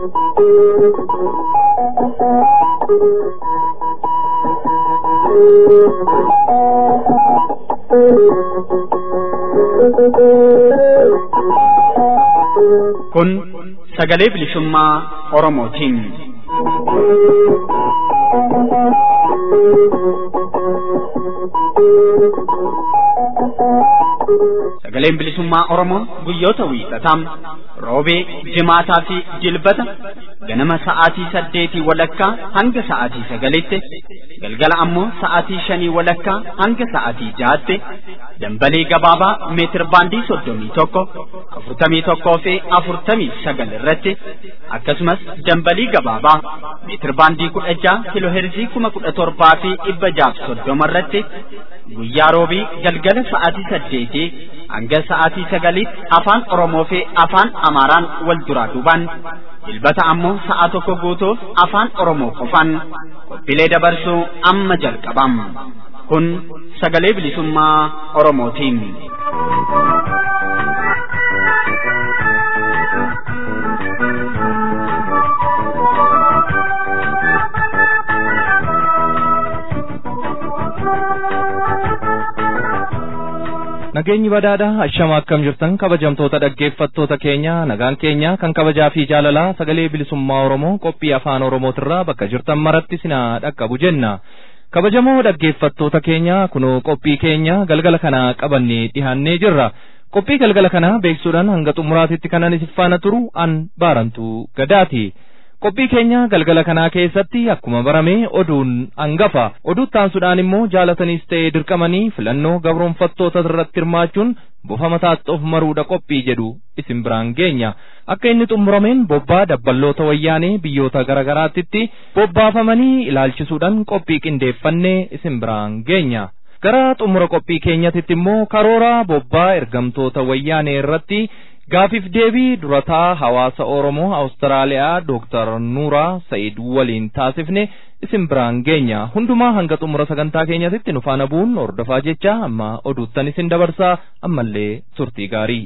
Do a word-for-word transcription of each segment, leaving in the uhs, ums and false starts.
Kun sagalee bilisummaa Oromootiin. Sagaleen bilisummaa Oromoo guyyoota wiixataa, roobee, jimaataa fi jilbata ganama sa'aatii saddeetii walakkaa hanga sa'aatii sagalitti, galgala ammoo sa'aatii shanii walakkaa hanga sa'aatii jahaatti dambalii gabaabaa meetir baandii soddomii tokko afurtamii tokkoo fi afurtamii sagal irratti akkasumas dambalii gabaabaa meetir baandii kudha jaha kiloo heerzii kuma kudha torbaa fi dhibba jaaf soddoma irratti guyyaa roobii galgala sa'aatii saddeetii hanga sa'aatii sagaliitti afaan Oromoo fi afaan Amaaraan wal duraa duubaan jilbata ammoo sa'a tokko guutuuf afaan Oromoo qofaan qophiilee dabarsuu amma jalqabam. Kun sagalee bilisummaa Oromootiin. Nageenyi badhaadhaa ashama akkam jirtan kabajamtoota dhaggeeffattoota keenya nagaan keenya kan kabajaa fi jaalalaa sagalee bilisummaa Oromoo qophii afaan Oromootirraa bakka jirtan maratti sinaa dhaqqabu jenna. Kabajamoo dhaggeeffattoota keenya kunoo qophii keenya galgala kana qabannee dhihaannee jirra. Qophii galgala kana beeksuudhaan hanga xumuraatitti kanan isin faana turu an baarantu gadaati. Qophii keenya galgala kanaa keessatti akkuma barame oduun hangafa. Oduu taansuudhaan immoo jaalataniis ta'ee dirqamanii filannoo gabroonfattoota irratti hirmaachuun bofa mataatti of maruudha qophii jedhu isin biraan geenya. Akka inni xumurameen bobbaa dabballoota wayyaanee biyyoota garagaraatti bobbaafamanii ilaalchisuudhaan qophii qindeeffannee isin biraan geenya. Gara xumura qophii keenyatti immoo karoora bobbaa ergamtoota wayyaanee irratti Gaafif deebii durataa hawaasa Oromoo Awustiraaliyaa Dooktar Nuuraa Sa'iid waliin taasifne isin biraan geenya. Hundumaa hanga xumura sagantaa keenyatti nu faana bu'uun hordofaa jecha amma oduuttan isin dabarsaa ammallee turtii gaarii.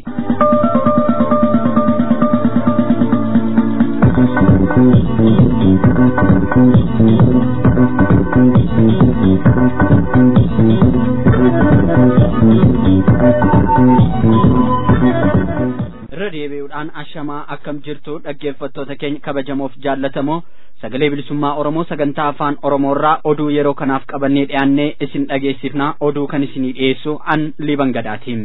Deebi'uudhaan ashamaa akkam jirtu dhaggeeffattoota keenya kabajamoof jaallatamoo sagalee bilisummaa Oromoo sagantaa afaan Oromoorraa oduu yeroo kanaaf qabannee dhiyaannee isin dhageessifna. Oduu kan isinii dhiyeessu an Liban Gadaatiin.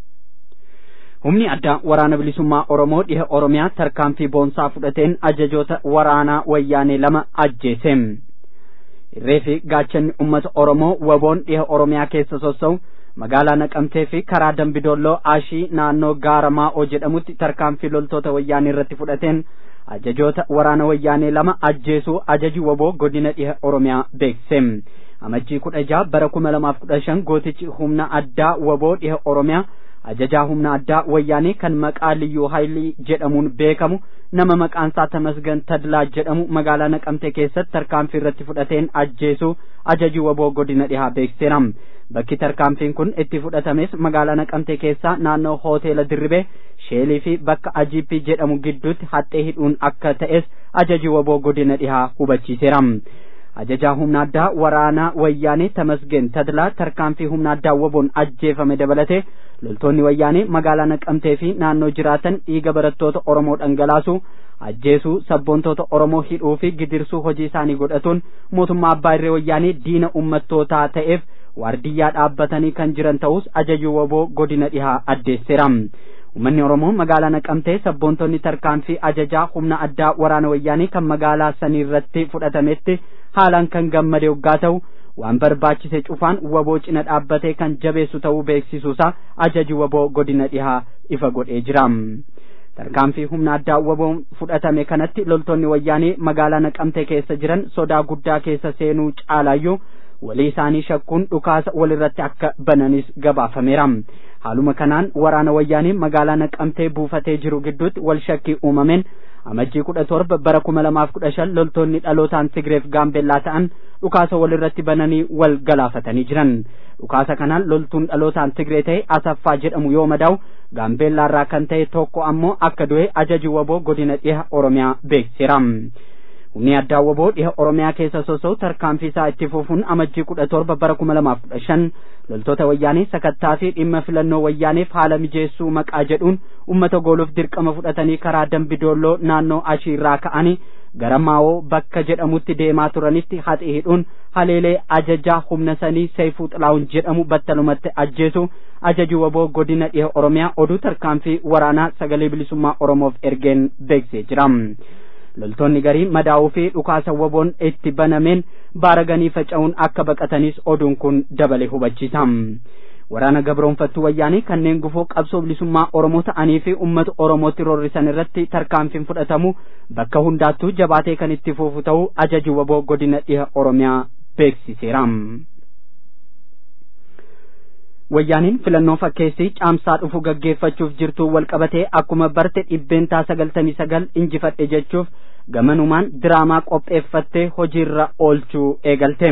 Humni addaa waraana bilisummaa Oromoo dhiha Oromiyaa tarkaanfii boonsaa fudhateen ajajoota waraanaa wayyaanee lama ajjeese. Irree fi gaachanni uummata Oromoo waboon dhiha Oromiyaa keessa sossa'u magaalaa Naqamtee fi karaa Dambidolloo Ashii naannoo Gaaramaa jedhamutti tarkaanfii loltoota wayyaanee irratti fudhateen ajajoota waraana wayyaanee lama ajjeesuu ajaji waboo godina dhiha Oromiyaa beekse. Amajjii kudha jaha bara kuma lamaaf kudha shan gootichi humna addaa waboo dhiha Oromiyaa ajajaa humna addaa wayyaanee kan maqaa Liyyuu Haayilii jedhamuun beekamu nama maqaan isaa Tamasgan Tadlaa jedhamu magaalaa Naqamtee keessatti tarkaanfii irratti fudhateen ajjeesuu ajaji waboo godina dhihaa beekseera. Bakki tarkaanfiin kun itti fudhatames magaalaa Naqamtee keessaa naannoo hoteela Dirribee Sheelii fi bakka Ajiippii jedhamu gidduutti haxxee hidhuun akka ta'es ajaji waboo godina dhihaa hubachiiseera. Ajajaa humna addaa waraanaa wayyaanee Tamasgen Tadlaa tarkaanfii humna addaa waboon ajjeefame dabalatee loltoonni wayyaanee magaalaa Naqamtee fi naannoo jiraatan dhiiga barattoota Oromoo dhangalaasuu ajjeesuu sabboontoota Oromoo hidhuu fi gidirsuu hojii isaanii godhatuun mootummaa abbaa irree wayyaanee diina ummattootaa ta'eef waardiyyaa dhaabbatanii kan jiran ta'us ajaju waboo godina dhihaa addeesseera. Uummanni Oromoo magaalaa Naqamtee sabboontonni tarkaanfii ajajaa humna addaa waraana wayyaanee kan magaalaa sanii irratti fudhatametti haalaan kan gammade yoggaa ta'u waan barbaachise cufaan waboo cina dhaabbatee kan jabeessu ta'uu beeksisuusaa ajaji waboo godina dhihaa ifa godhee jira. Tarkaanfii humna addaa waboon fudhatame kanatti loltoonni wayyaanee magaalaa Naqamtee keessa jiran sodaa guddaa keessa seenuu caalaayyuu walii isaanii shakkuun dhukaasa walirratti akka bananis gabaafameera. Haaluma kanaan waraana wayyaanee magaalaa Naqamtee buufatee jiru gidduutti wal shakkii uumameen amajjii kudha torba bara kuma lamaaf kudha shan loltoonni dhalootaan Tigreef Gaambeellaa ta'an dhukaasa walirratti bananii wal galaafatanii jiran. Dhukaasa kanaan loltuun dhalootaan Tigree ta'e Asaffaa jedhamu yoo madaa'u Gaambeellaarraa kan ta'e tokko ammoo akka du'e ajajji waboo godina dhiha Oromiyaa beeksiseera. Humni addaa waboo dhiha Oromiyaa keessa sosoo tarkaanfii isaa itti fufuun amajjii kudha torba bara kuma lamaaf kudha shan loltoota wayyaanee sakattaa fi dhimma filannoo wayyaaneef haala mijeessuu maqaa jedhuun ummata gooluuf dirqama fudhatanii karaa Dambidoolloo naannoo Ashiirraa ka'anii gara Maawoo bakka jedhamutti deemaa turanitti haxii hidhuun haleelee ajajaa humna sanii Seeyfuu Xilaawun jedhamu battalumatti ajjeesu ajajji waboo godina dhiha Oromiyaa oduu tarkaanfii waraanaa sagalee bilisummaa Oromoof ergeen beeksisee jira. Loltoonni garii madaa'uu fi dhukaasa waboon itti banameen baaraganii faca'uun akka baqatanis oduun kun dabale hubachiisa. Waraana gabroonfattuu wayyaanii kanneen gufuu qabsoo bilisummaa Oromoo ta'anii fi uummata Oromootti roorrisan irratti tarkaanfiin fudhatamu bakka hundaattuu jabaatee kan itti fufu ta'uu ajajji waboo godina dhiha Oromiyaa beeksiseera. Wayyaaniin filannoo fakkeessii caamsaa dhufu gaggeeffachuuf jirtu wal qabatee akkuma barte dhibbeentaa sagaltamii sagal injifadhe jechuuf gamanumaan diraamaa qopheeffattee hojiirra oolchuu eegalte.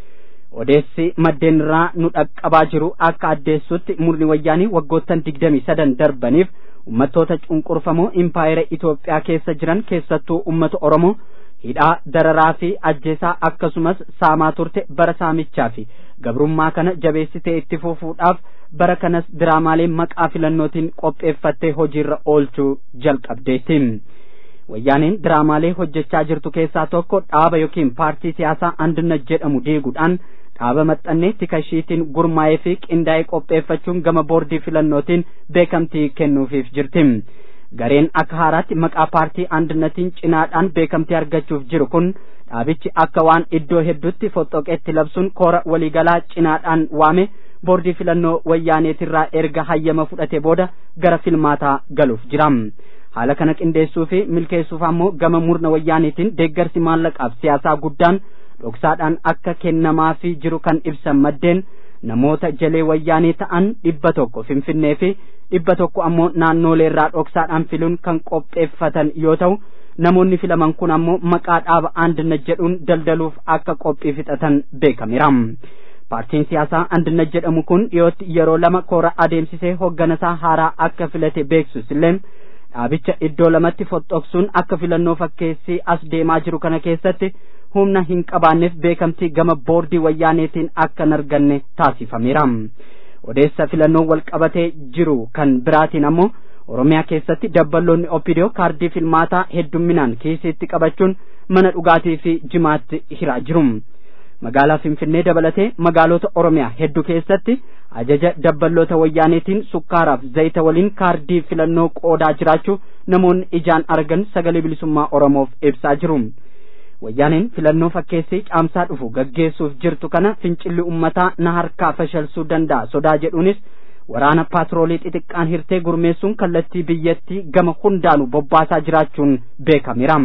Odeessi maddeen irraa nu dhaqqabaa jiru akka addeessutti murni wayyaanii waggoottan digdamii sadan darbaniif uummattoota cunqurfamoo impaayera Itoophiyaa keessa jiran keessattuu uummata Oromoo hidhaa dararaa fi ajjeesaa akkasumas saamaa turte bara saamichaa fi gabrummaa kana jabeessitee itti fufuudhaaf bara kanas diraamaalee maqaa filannootiin qopheeffattee hojiirra oolchuu jalqabdeetti. Wayyaaniin diraamaalee hojjechaa jirtu keessaa tokko dhaaba yookiin paartii siyaasaa Andinnat jedhamu deeguudhaan dhaaba maxxannee tikashiitiin gurmaa'ee fi qindaa'ee qopheeffachuun gama boordii filannootiin beekamtii kennuufiif jirti. Gareen akka haaraatti maqaa paartii Andinnatiin cinaadhaan beekamtii argachuuf jiru kun dhaabichi akka waan iddoo hedduutti foxxoqeetti labsuun koora waliigalaa cinaadhaan waame boordii filannoo wayyaaneetirraa erga hayyama fudhate booda gara filmaataa galuuf jira. Haala kana qindeessuu fi milkeessuuf ammoo gama murna wayyaaneetiin deeggarsi maallaqaaf siyaasaa guddaan dhoksaadhaan akka kennamaafii jiru kan ibsan maddeen namoota jalee wayyaanee ta'an dhibba tokko Finfinnee fi dhibba tokko ammoo naannoolee irraa dhoksaadhaan filuun kan qopheeffatan yoo ta'u namoonni filaman kun ammoo maqaa dhaaba Andinnat jedhuun daldaluuf akka qophii fixatan beekameera. Paartiin siyaasaa Andinnat jedhamu kun dhiyootti yeroo lama koora adeemsisee hoogganasaa haaraa akka filate beeksus illee dhaabicha iddoo lamatti foxxoqsuun akka filannoo fakkeessii as deemaa jiru kana keessatti humna hin qabaanneef beekamtii gama boordii wayyaaneetiin akka hin arganne taasifameera. Odeessa filannoo wal qabatee jiru kan biraatiin ammoo Oromiyaa keessatti dabballoonni Opidiyoo kaardii filmaataa heddumminaan kiisiitti qabachuun mana dhugaatii fi jimaatti hiraa jiru. Magaalaa Finfinnee dabalatee magaalota Oromiyaa hedduu keessatti ajaja dabballoota wayyaaneetiin sukkaaraaf zayita waliin kaardii filannoo qoodaa jiraachuu namoonni ijaan argan sagalee bilisummaa Oromoof ibsaa jiru. Wayyaaniin filannoo fakkeessii caamsaa dhufu gaggeessuuf jirtu kana fincilli ummataa na harkaa fashalsuu danda'a sodaa jedhuunis waraana paatroolii xixiqqaan hirtee gurmeessuun kallattii biyyattii gama hundaanuu bobbaasaa jiraachuun beekameera.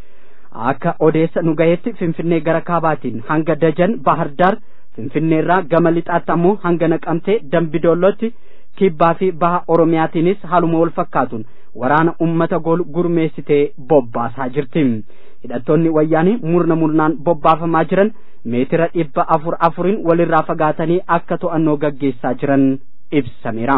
Akka odeessa nu gaheetti Finfinnee gara kaabaatiin hanga Dajan Bahardaar, Finfinneerraa gama lixaatti ammoo hanga Naqamtee Dambidoollootti, kibbaa fi baha Oromiyaatiinis haaluma wal fakkaatuun waraana ummata goolu gurmeessitee bobbaasaa jirti. Hidhattoonni wayyaanii murna murnaan bobbaafamaa jiran meetira dhibba afur afuriin walirraa fagaatanii akka to'annoo gaggeessaa jiran ibsameera.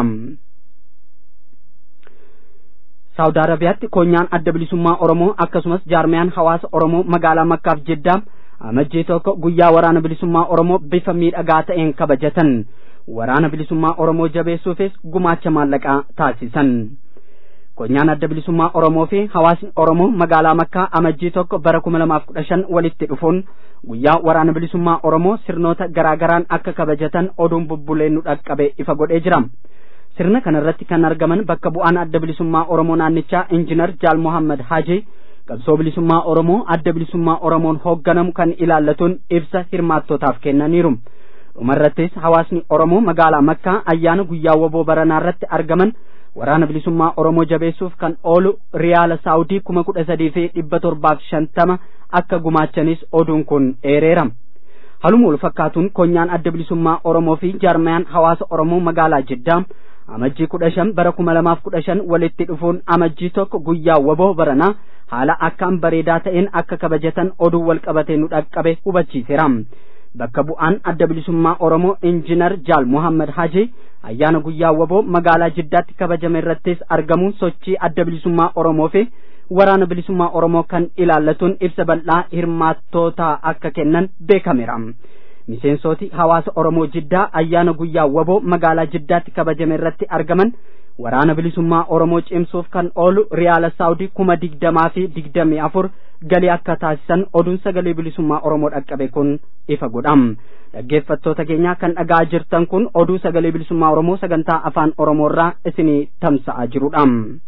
Saawudi Arabiyaatti koonyaan adda bilisummaa Oromoo akkasumas jaarmiyaan hawaasa Oromoo magaalaa Makkaaf Jeddaa amajjii tokko guyyaa waraana bilisummaa Oromoo bifa miidhagaa ta'een kabajatan. Waraana bilisummaa Oromoo jabeessuufis gumaacha maallaqaa taasisan. Koonyaan adda bilisummaa Oromoo fi hawaasni Oromoo magaalaa Makkaa amajjii tokko bara kuma lamaaf kudha shan walitti dhufuun guyyaa waraana bilisummaa Oromoo sirnoota garaagaraan akka kabajatan oduun bubbulee nu dhaqqabe ifa godhee jira. Sirna kanarratti kan argaman bakka bu'aan adda bilisummaa Oromoo naannichaa Injiinar Jaal Mohammad Haji qabsoo bilisummaa Oromoo adda bilisummaa Oromoon hoogganamu kan ilaallatuun ibsa hirmaattootaaf kennaniiru. Dhumarrattis hawaasni Oromoo magaalaa Makkaa ayyaana guyyaa waboo baranaa irratti argaman waraana bilisummaa Oromoo jabeessuuf kan oolu riyaala Saawudii kuma kudha sadii fi dhibba torbaaf shantama akka gumaachanis oduun kun eereera. Haaluma wal fakkaatuun konyaan adda bilisummaa Oromoo fi jaarmayaan hawaasa Oromoo magaalaa Jiddaa amajjii kudha shan bara kuma lamaaf kudha shan walitti dhufuun amajjii tokko guyyaa waboo baranaa haala akkaan bareedaa ta'een akka kabajatan oduu wal qabatee nu dhaqqabe hubachiiseera. Bakka bu'aan adda bilisummaa Oromoo Injiinar Jaal Muhammad Haji ayyaana guyyaa waboo magaalaa Jiddaatti kabajame irrattis argamuun sochii adda bilisummaa Oromoo fi waraana bilisummaa Oromoo kan ilaallatuun ibsa bal'aa hirmaattootaa akka kennan beekameera. Miseensoti hawaasa Oromoo Jiddaa ayyaana guyyaa waboo magaalaa Jiddaatti kabajame irratti argaman waraana bilisummaa Oromoo cimsuuf kan oolu riyaala Saawudii kuma digdamaa fi digdamii afur galii akka taasisan oduun sagalee bilisummaa Oromoo dhaqqabe kun ifa godham. Dhaggeeffattoota keenya kan dhagaa jirtan kun oduu sagalee bilisummaa Oromoo sagantaa afaan Oromoorraa isinii tamsa'aa jirudha.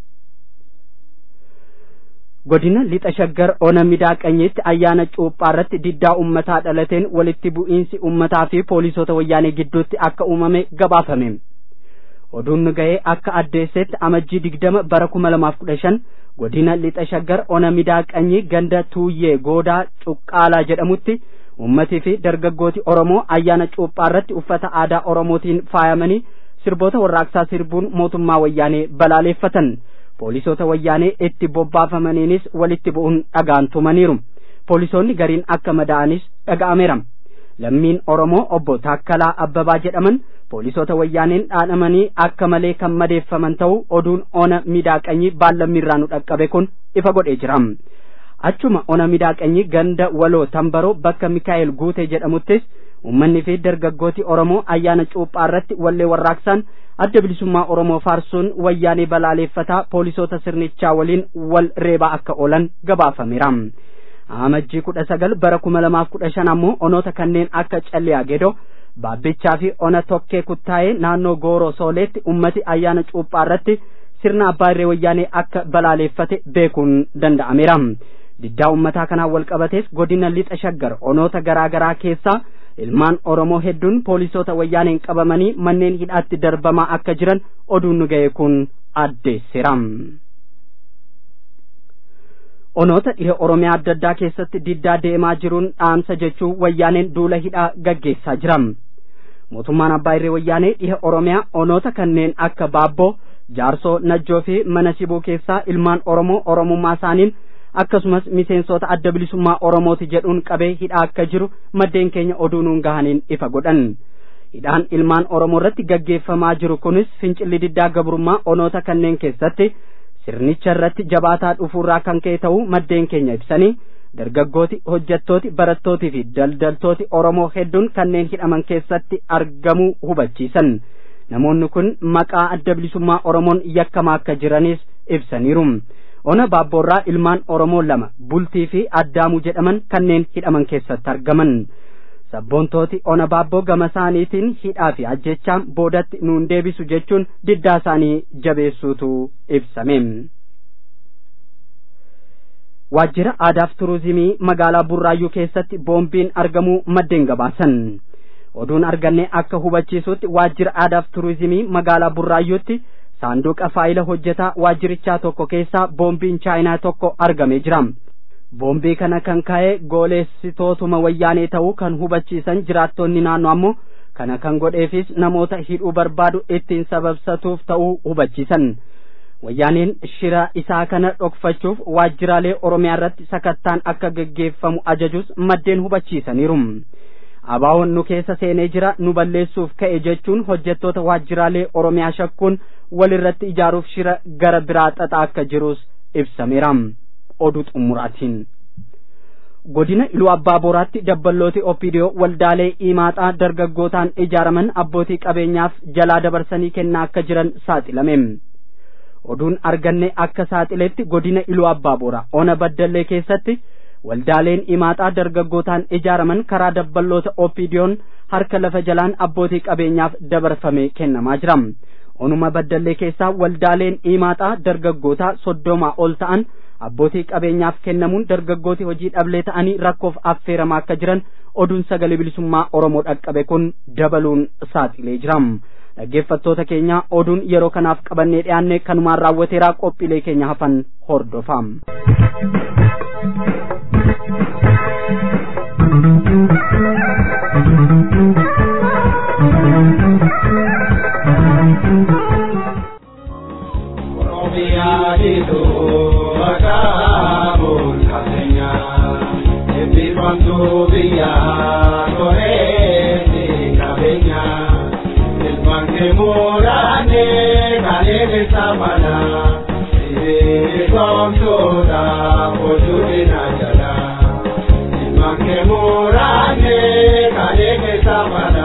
Godina lixa shaggar ona midaaqanyitti ayyaana cuuphaa irratti diddaa ummataa dhalateen walitti bu'iinsi ummataa fi poolisoota wayyaanee gidduutti akka uumame gabaafame. Oduun nu ga'ee akka addeessetti amajjii digdama bara kuma lamaaf kudha shan godina lixa shaggar ona midaaqanyii ganda tuuyyee goodaa cuqqaalaa jedhamutti ummatii fi dargaggooti Oromoo ayyaana cuuphaa irratti uffata aadaa Oromootiin faayamanii sirboota warraaqsaa sirbuun mootummaa wayyaanee balaaleeffatan. Poolisoota wayyaanee itti bobbaafamaniinis walitti bu'uun dhagaan tumaniiru. Poolisoonni gariin akka madaa'anis dhaga'ameera. Lammiin Oromoo obbo Taakkalaa Abbabaa jedhaman poolisoota wayyaaneen dhaadhamanii akka malee kan madeeffaman ta'uu oduun ona midaaqanyii baallammiirraa nu dhaqqabe kun ifa godhee jira. Achuma ona midaaqanyii ganda waloo tambaroo bakka Mikaa'el Guutee jedhamuttis uummanni fi dargaggooti Oromoo ayyaana cuuphaa irratti wallee warraaqsaan adda bilisummaa Oromoo faarsuun wayyaanee balaaleeffataa poolisoota sirnichaa waliin wal reebaa akka oolan gabaafameera. Amajjii kudha sagal bara kuma lamaaf kudha shan ammoo onoota kanneen akka Calliyaa Gedoo, Baabbichaa fi ona Tokkee Kuttaayee naannoo Gooroo Sooleetti ummati ayyaana cuuphaa irratti sirna abbaa irree wayyaanee akka balaaleeffate beekuun danda'ameera. Diddaa ummataa kanaan wal qabatees godina lixa shaggar onoota garaa garaa keessaa ilmaan Oromoo hedduun poolisoota wayyaaneen qabamanii manneen hidhaatti darbamaa akka jiran oduun nu ga'e kun addeesseera. Onoota dhiha Oromiyaa adda addaa keessatti diddaa deemaa jiruun dhaamsa jechuun wayyaaneen duula hidhaa gaggeessaa jira. Mootummaan abbaa irree wayyaanee dhiha Oromiyaa onoota kanneen akka Baabboo, Jaarsoo, Najjoo fi Mana Sibuu keessaa ilmaan Oromoo Oromummaa isaaniin akkasumas miseensota adda bilisummaa Oromooti jedhuun qabee hidhaa akka jiru maddeen keenya oduu nuun gahaniin ifa godhan. Hidhaan ilmaan Oromoo irratti gaggeeffamaa jiru kunis fincilli diddaa gabrummaa onoota kanneen keessatti sirnicha irratti jabaataa dhufuurraa kan ka'e ta'uu maddeen keenya ibsanii dargaggooti, hojjettooti, barattootii fi daldaltooti Oromoo hedduun kanneen hidhaman keessatti argamuu hubachiisan. Namoonni kun maqaa adda bilisummaa Oromoon yakkamaa akka jiranis ibsaniiru. Ona Baabboorraa ilmaan Oromoo lama Bultii fi Addaamuu jedhaman kanneen hidhaman keessatti argaman. Sabboontooti ona Baabboo gama isaaniitiin hidhaa fi ajjechaan boodatti nuun deebisu jechuun diddaa isaanii jabeessuutu ibsame. Waajjira aadaaf turizimii magaalaa Burraayyuu keessatti boombiin argamuu maddeen gabaasan. Oduun arganne akka hubachiisutti waajjira aadaaf turizimii magaalaa Burraayyuutti saanduqa faayila hojjetaa waajjirichaa tokko keessaa boombiin chaayinaa tokko argamee jira. Boombii kana kan ka'e gooleessitootuma wayyaanee ta'uu kan hubachiisan jiraattonni naannoo ammoo kana kan godheefis namoota hidhuu barbaadu ittiin sababsatuuf ta'uu hubachiisan. Wayyaaneen shira isaa kana dhokfachuuf waajjiraalee Oromiyaa irratti sakattaan akka gaggeeffamu ajajus maddeen hubachiisaniiru. Abaawoon nu keessa seenee jira nu balleessuuf ka'e jechuun hojjettoota waajjiraalee Oromiyaa shakkuun walirratti ijaaruuf shira gara biraa xaxaa akka jirus ibsameera. Oduu xumuraatiin godina Iluu Abbaa Booraatti dabballooti Opiidiyoo waldaalee imaaxaa dargaggootaan ijaaraman abbootii qabeenyaaf jalaa dabarsanii kennaa akka jiran saaxilame. Oduun arganne akka saaxiletti godina Iluu Abbaa Booraa ona Baddallee keessatti waldaaleen imaaxaa dargaggootaan ijaaraman karaa dabballoota Opiidiyoon harka lafa jalaan abbootii qabeenyaaf dabarfame kennamaa jira. Onuma Baddallee keessaa waldaaleen imaaxaa dargaggootaa soddomaa ol ta'an abbootii qabeenyaaf kennamuun dargaggooti hojii dhablee ta'anii rakkoof affeeramaa akka jiran oduun sagalee bilisummaa Oromoo dhaqqabe kun dabaluun saaxilee jira. Dhaggeeffattoota keenya oduun yeroo kanaaf qabannee dhiyaanne kanumaan raawwateeraa qophiilee keenya hafan hordofaa. samana Somtoda Ojudina Jala Imake Murane Kaleke Samana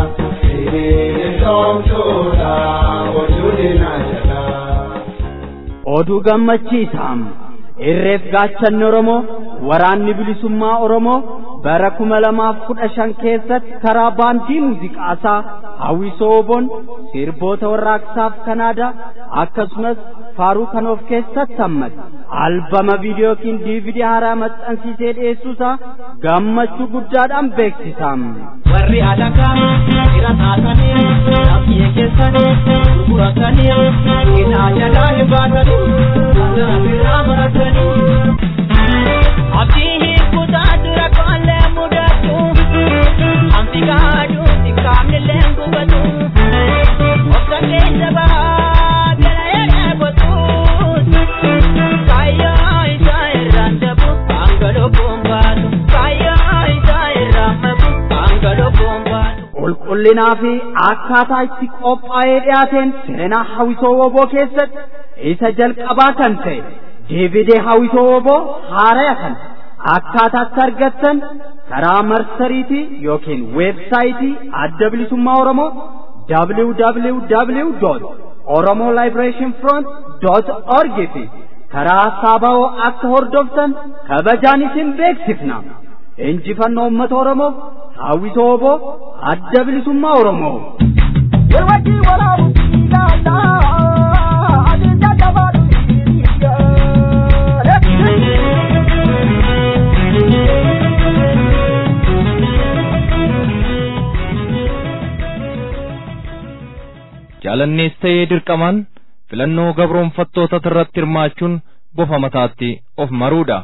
Somtoda Ojudina Jala Odu gammachiisam irreef gaachanni Oromoo waraanni bilisummaa Oromoo bara kuma lamaaf kudha shan keessatti karaa baandii muuziqaasaa hawwisoo oboon sirboota warraaqsaaf kanaadaa akkasumas faaruu kan of keessatti hammate albama viidiyoo yookiin diividii haaraa maxxansiisee dhiyeessuusaa gammachuu guddaadhaan beeksisam. Warri alakaa jira taatanii dhaabbiyyee keessanii gurguratanii hidhaa jalaa hin baatanii kana birraa baratanii abdii hiikutaa dura koolee mudatu amti gaadhu tikkaamni leengubatu obsa keessa bahaa bira yeree botuus kaayyoo isaa irraan dabu angaloo boombaatu kaayyoo isaa irraan mabu angaloo boombaatu. Qulqullinaa fi akkaataa itti qophaa'ee dhiyaateen seenaa hawwisoo oboo keessatti isa jalqabaa kan ta'e diividii hawwisoo oboo haaraya kan akkaataatti argattan karaa marsariitii yookiin weebsaayitii adda bilisummaa Oromoo w w w dot oromo liberation front dot org fi karaa saaba'oo akka hordoftan kabajaan isin beeksifna. Injifannoo uummata Oromoo hawwisoo oboo adda bilisummaa Oromoo. Yerwati waraabu ilaala adda jabaatu jaalannees ta'ee dirqamaan filannoo gabroonfattoota irratti hirmaachuun bofa mataatti of maruudha.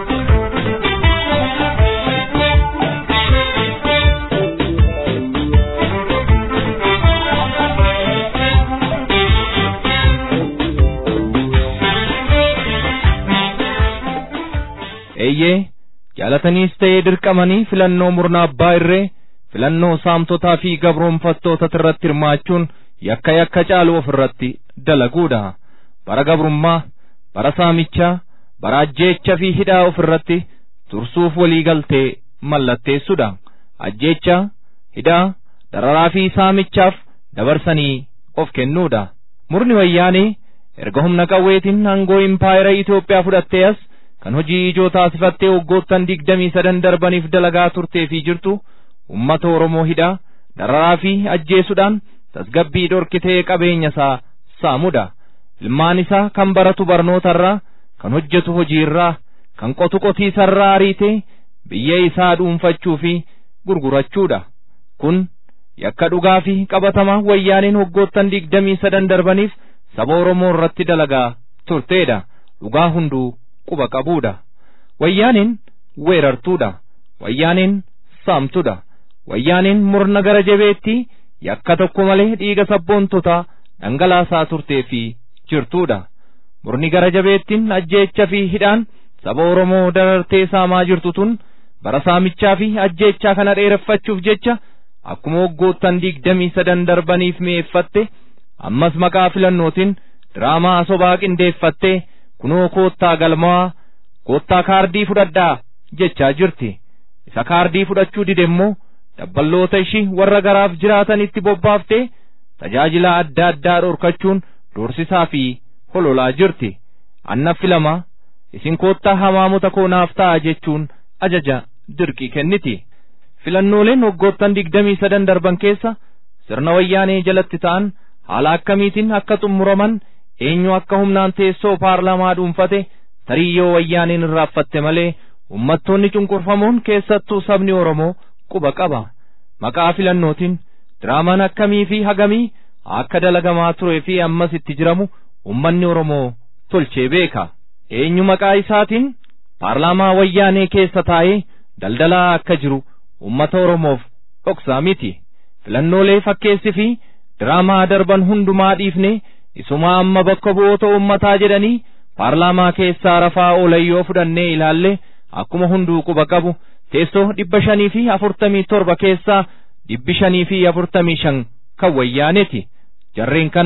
Eeyyee jaalataniis ta'ee dirqamanii filannoo murna abbaa irree filannoo saamtotaa fi gabroonfattoota irratti hirmaachuun yakka yakka caalu ofirratti dalaguudha. Bara gabrummaa, bara saamichaa, bara ajjeechaa fi hidhaa ofirratti tursuuf walii galtee mallatteessuudha. Ajjeechaa, hidhaa, dararaa fi saamichaaf dabarsanii of kennuudha. Murni wayyaanee erga humna qawweetiin aangoo impaayera Itoophiyaa fudhattee as kan hojii ijoo taasifattee waggoottan digdamii sadan darbaniif dalagaa turtee fi jirtu ummata Oromoo hidhaa, dararaa fi ajjeesuudhaan tasgabbii dhorkitee qabeenya isaa saamuudha. Ilmaan isaa kan baratu barnootarraa, kan hojjetu hojiirraa, kan qotu qotiisarraa ariitee biyya isaa dhuunfachuu fi gurgurachuudha. Kun yakka dhugaa fi qabatamaa wayyaaneen waggoottan digdamii sadan darbaniif saba Oromoo irratti dalagaa turteedha. Dhugaa hunduu quba qabuudha. Wayyaaneen weerartuudha. Wayyaaneen saamtuudha. Wayyaaneen murna gara jabeetti yakka tokko malee dhiiga sabboontotaa dhangalaasaa turtee fi jirtuudha. Murni gara jabeettiin ajjeecha fi hidhaan saba Oromoo darartee saamaa jirtu tun bara saamichaa fi ajjeechaa kana dheereffachuuf jecha akkuma waggoottan digdamii sadan darbaniif mi'eeffatte ammas maqaa filannootiin diraamaa sobaa qindeeffattee kunoo koottaa galmaa koottaa kaardii fudhadhaa jechaa jirti. Isa kaardii fudhachuu dide immoo dabballoota ishii warra garaaf jiraatanitti bobbaaftee tajaajila adda addaa dhorkachuun doorsisaa fi hololaa jirti. Anna filama isin koottaa hamaamota koonaaf ta'a jechuun ajaja dirqii kenniti. Filannooleen waggoottan digdamii sadan darban keessa sirna wayyaanee jalatti ta'an haala akkamiitiin akka xumuraman eenyu akka humnaan teessoo paarlaamaa dhuunfate tariyyoo wayyaaneen irraaffatte malee ummattoonni cunqurfamoon keessattuu sabni Oromoo quba qaba. Maqaa filannootiin diraamaan akkamii fi hagamii akka dalagamaa turee fi ammas itti jiramu ummanni Oromoo tolchee beeka. Eenyu maqaa isaatiin paarlaamaa wayyaanee keessa taa'ee daldalaa akka jiru ummata Oromoof dhoksaa miti. Filannoolee fakkeessi fi diraamaa darban hundumaa dhiifne isuma amma bakka bu'oota ummataa jedhanii paarlaamaa keessaa rafaa oolan yoo fudhannee ilaalle akkuma hunduu quba qabu teessoo dhibba shanii fi afurtamii torba keessaa dhibbi shanii fi afurtamii shan kan wayyaaneeti. Jarreen kana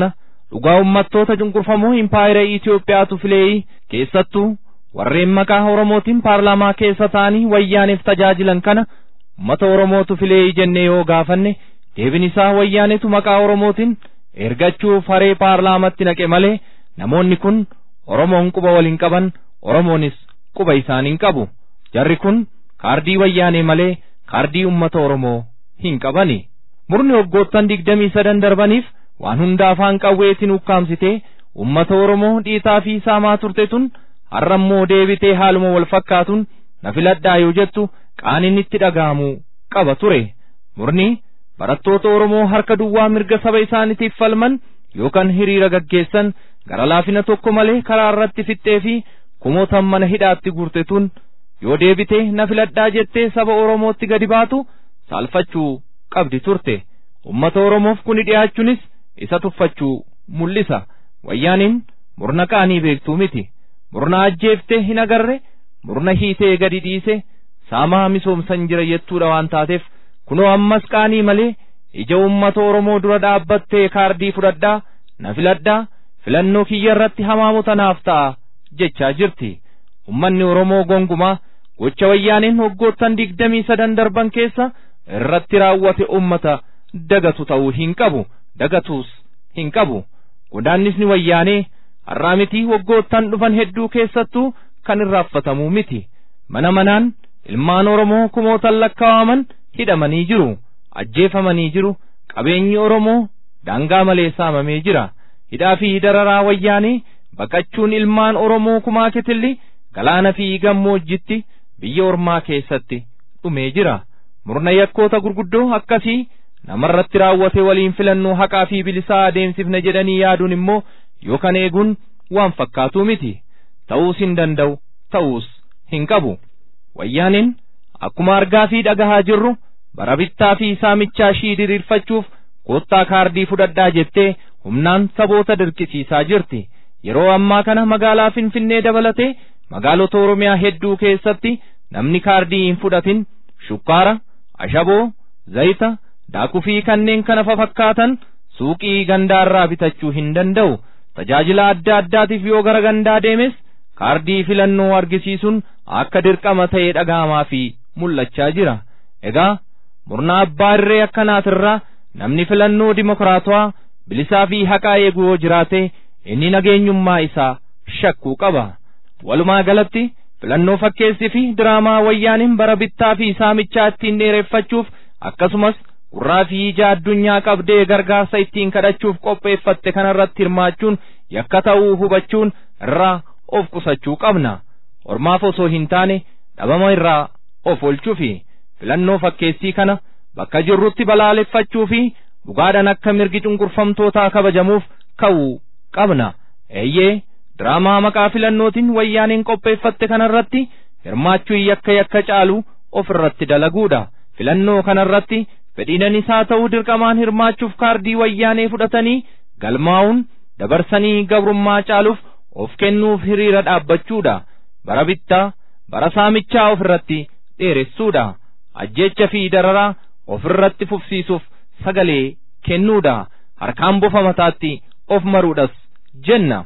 dhugaa ummattoota cunqurfamoo impaayera Itoophiyaatu filee keessattuu warreen maqaa Oromootiin paarlaamaa keessa taa'anii wayyaaniif tajaajilan kana ummata Oromootu filee jennee yoo gaafanne deebiin isaa wayyaanetu maqaa Oromootiin ergachuuf haree paarlaamatti naqe malee namoonni kun Oromoon quba waliin qaban Oromoonis quba isaaniin qabu. Jarri kun kaardii wayyaanee malee kaardii ummata Oromoo hin qabani. Murni waggoottan digdamii sadan darbaniif waan hunda afaan qawweetiin ukkaamsitee ummata Oromoo dhiitaa fi saamaa turte tun har'ammoo deebitee haaluma wal fakkaatuun na filadhaa yoo jettu qaaniin itti dhaga'amu qaba ture. Murni barattoota Oromoo harka duwwaa mirga saba isaaniitiif falman yookaan hiriira gaggeessan gara laafina tokko malee karaa irratti fixxee fi kumootan mana hidhaatti guurte tun yoo deebitee na filadhaa jettee saba Oromootti gadi baatu saalfachuu qabdi turte. Ummata Oromoof kuni dhiyaachuunis isa tuffachuu mul'isa. Wayyaaniin murna qaanii beektuu miti. Murna ajjeeftee hin agarre, murna hiitee gadi dhiise, saamaa misoomsan jira jettuudha waan taateef kunoo ammas qaanii malee ija ummata Oromoo dura dhaabbattee kaardii fudhadhaa na filadhaa filannoo kiyya irratti hamaamuta naaf ta'a jechaa jirti. Ummanni Oromoo gonkumaa gocha wayyaaniin waggoottan digdamii sadan darban keessa irratti raawwate ummata dagatu ta'uu hin qabu, dagatuus hin qabu. Godaannisni wayyaanee har'aa miti waggoottan dhufan hedduu keessattuu kan irraanfatamuu miti. Mana manaan ilmaan Oromoo kumootan lakkaawaman hidhamanii jiru, ajjeefamanii jiru, qabeenyi Oromoo daangaa malee saamamee jira. Hidhaa fi dararaa wayyaanee baqachuun ilmaan Oromoo kumaa kitilli galaana fi gammoojjitti biyya ormaa keessatti dhumee jira. Murna yakkoota gurguddoo akkasii namarratti raawwate waliin filannoo haqaa fi bilisaa adeemsifne jedhanii yaaduun immoo yookaan eeguun waan fakkaatu miti. Ta'uus hin danda'u, ta'uus hin qabu. Wayyaaniin akkuma argaa fi dhagahaa jirru bara bittaa fi saamichaa ishii diriirfachuuf koottaa kaardii fudhadhaa jettee humnaan saboota dirqisiisaa jirti. Yeroo ammaa kana magaalaa Finfinnee dabalatee magaalota Oromiyaa hedduu keessatti namni kaardii hin fudhatin shukkaara, ashaboo, zayita, daakuu fi kanneen kana fakkaatan suuqii gandaarraa bitachuu hin danda'u. Tajaajila adda addaatiif yoo gara gandaa deemes kaardii filannoo argisiisuun akka dirqama ta'ee dhaga'amaa fi mul'achaa jira. Egaa murna abbaa irree akkanaatirraa namni filannoo dimokiraatawaa bilisaa fi haqaa eegu yoo jiraate inni nageenyummaa isaa shakkuu qaba. Walumaa galatti filannoo fakkeessii fi diraamaa wayyaaniin bara bittaa fi saamichaa ittiin dheereffachuuf akkasumas gurraa fi ija addunyaa qabdee gargaarsa ittiin kadhachuuf qopheeffatte kanarratti hirmaachuun yakka ta'uu hubachuun irraa of qusachuu qabna. Ormaaf osoo hin taane dhabama irraa of oolchuufi filannoo fakkeessii kana bakka jirrutti balaaleffachuu fi dhugaadhaan akka mirgi cunqurfamtootaa kabajamuuf ka'uu qabna. Eeyyee diraamaa maqaa filannootiin wayyaaniin qopheeffatte kanarratti hirmaachuun yakka yakka caalu of irratti dalaguudha. Filannoo kanarratti fedhiinan isaa ta'uu dirqamaan hirmaachuuf kaardii wayyaanee fudhatanii galmaa'uun dabarsanii gabrummaa caaluuf of kennuuf hiriira dhaabbachuudha. Bara bittaa, bara saamichaa of irratti dheeressuudha. Ajjeecha fi dararaa of irratti fufsiisuuf sagalee kennuudha. Harkaan bofa mataatti of maruudhas jenna.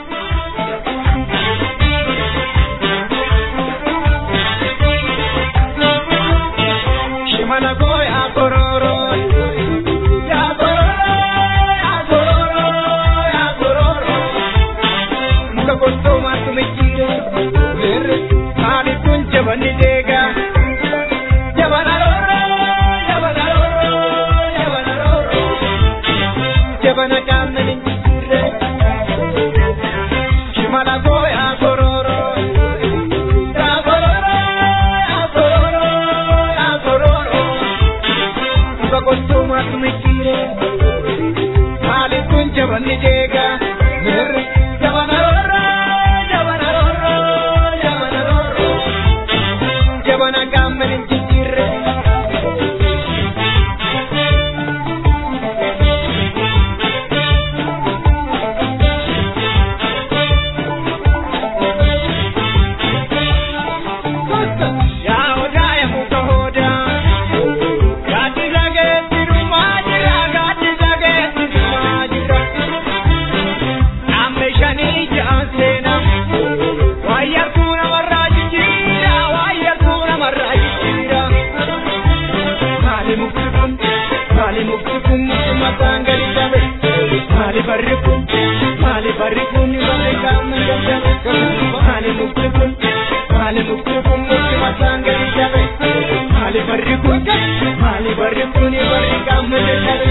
Shimana goya kororo, ya kororo, ya kororo, ya kororo. Muka kosto matu mechire, mere kali kunja bani dega. Jabana roro, jabana roro, jabana roro. Jabana kamna ninjire. Shimana goya kororo, ya kororo, ya kororo, ya kororo. Muka kosto matu mechire, kali kunja bani dega. Mere jabana roro, jabana roro, jabana roro. barri kuni barri gammade dhabe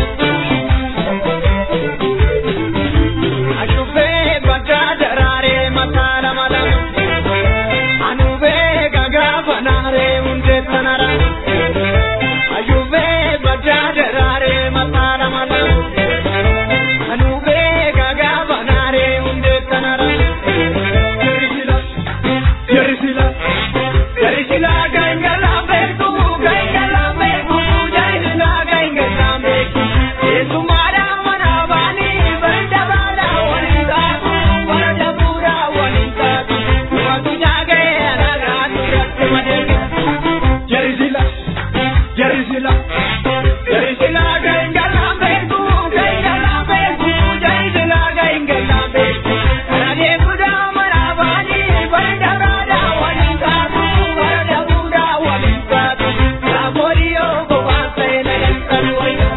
ashube bakka daraare mataa lama lama anube gaga banare unde tanara ashube bakka daraare mataa lama lama anube gaga banare unde tanara yarisila yarisila yarisila gangala beku gangala beku yarisila gangala beku esumara manavani bandabala walinda bandabura walinda watu jage araga turat madenge yarisila yarisila yarisila gangala beku gangala beku yarisila gangala beku arade kuda manavani bandabala walinda bandabura walinda laboriyo gowase nagantaruya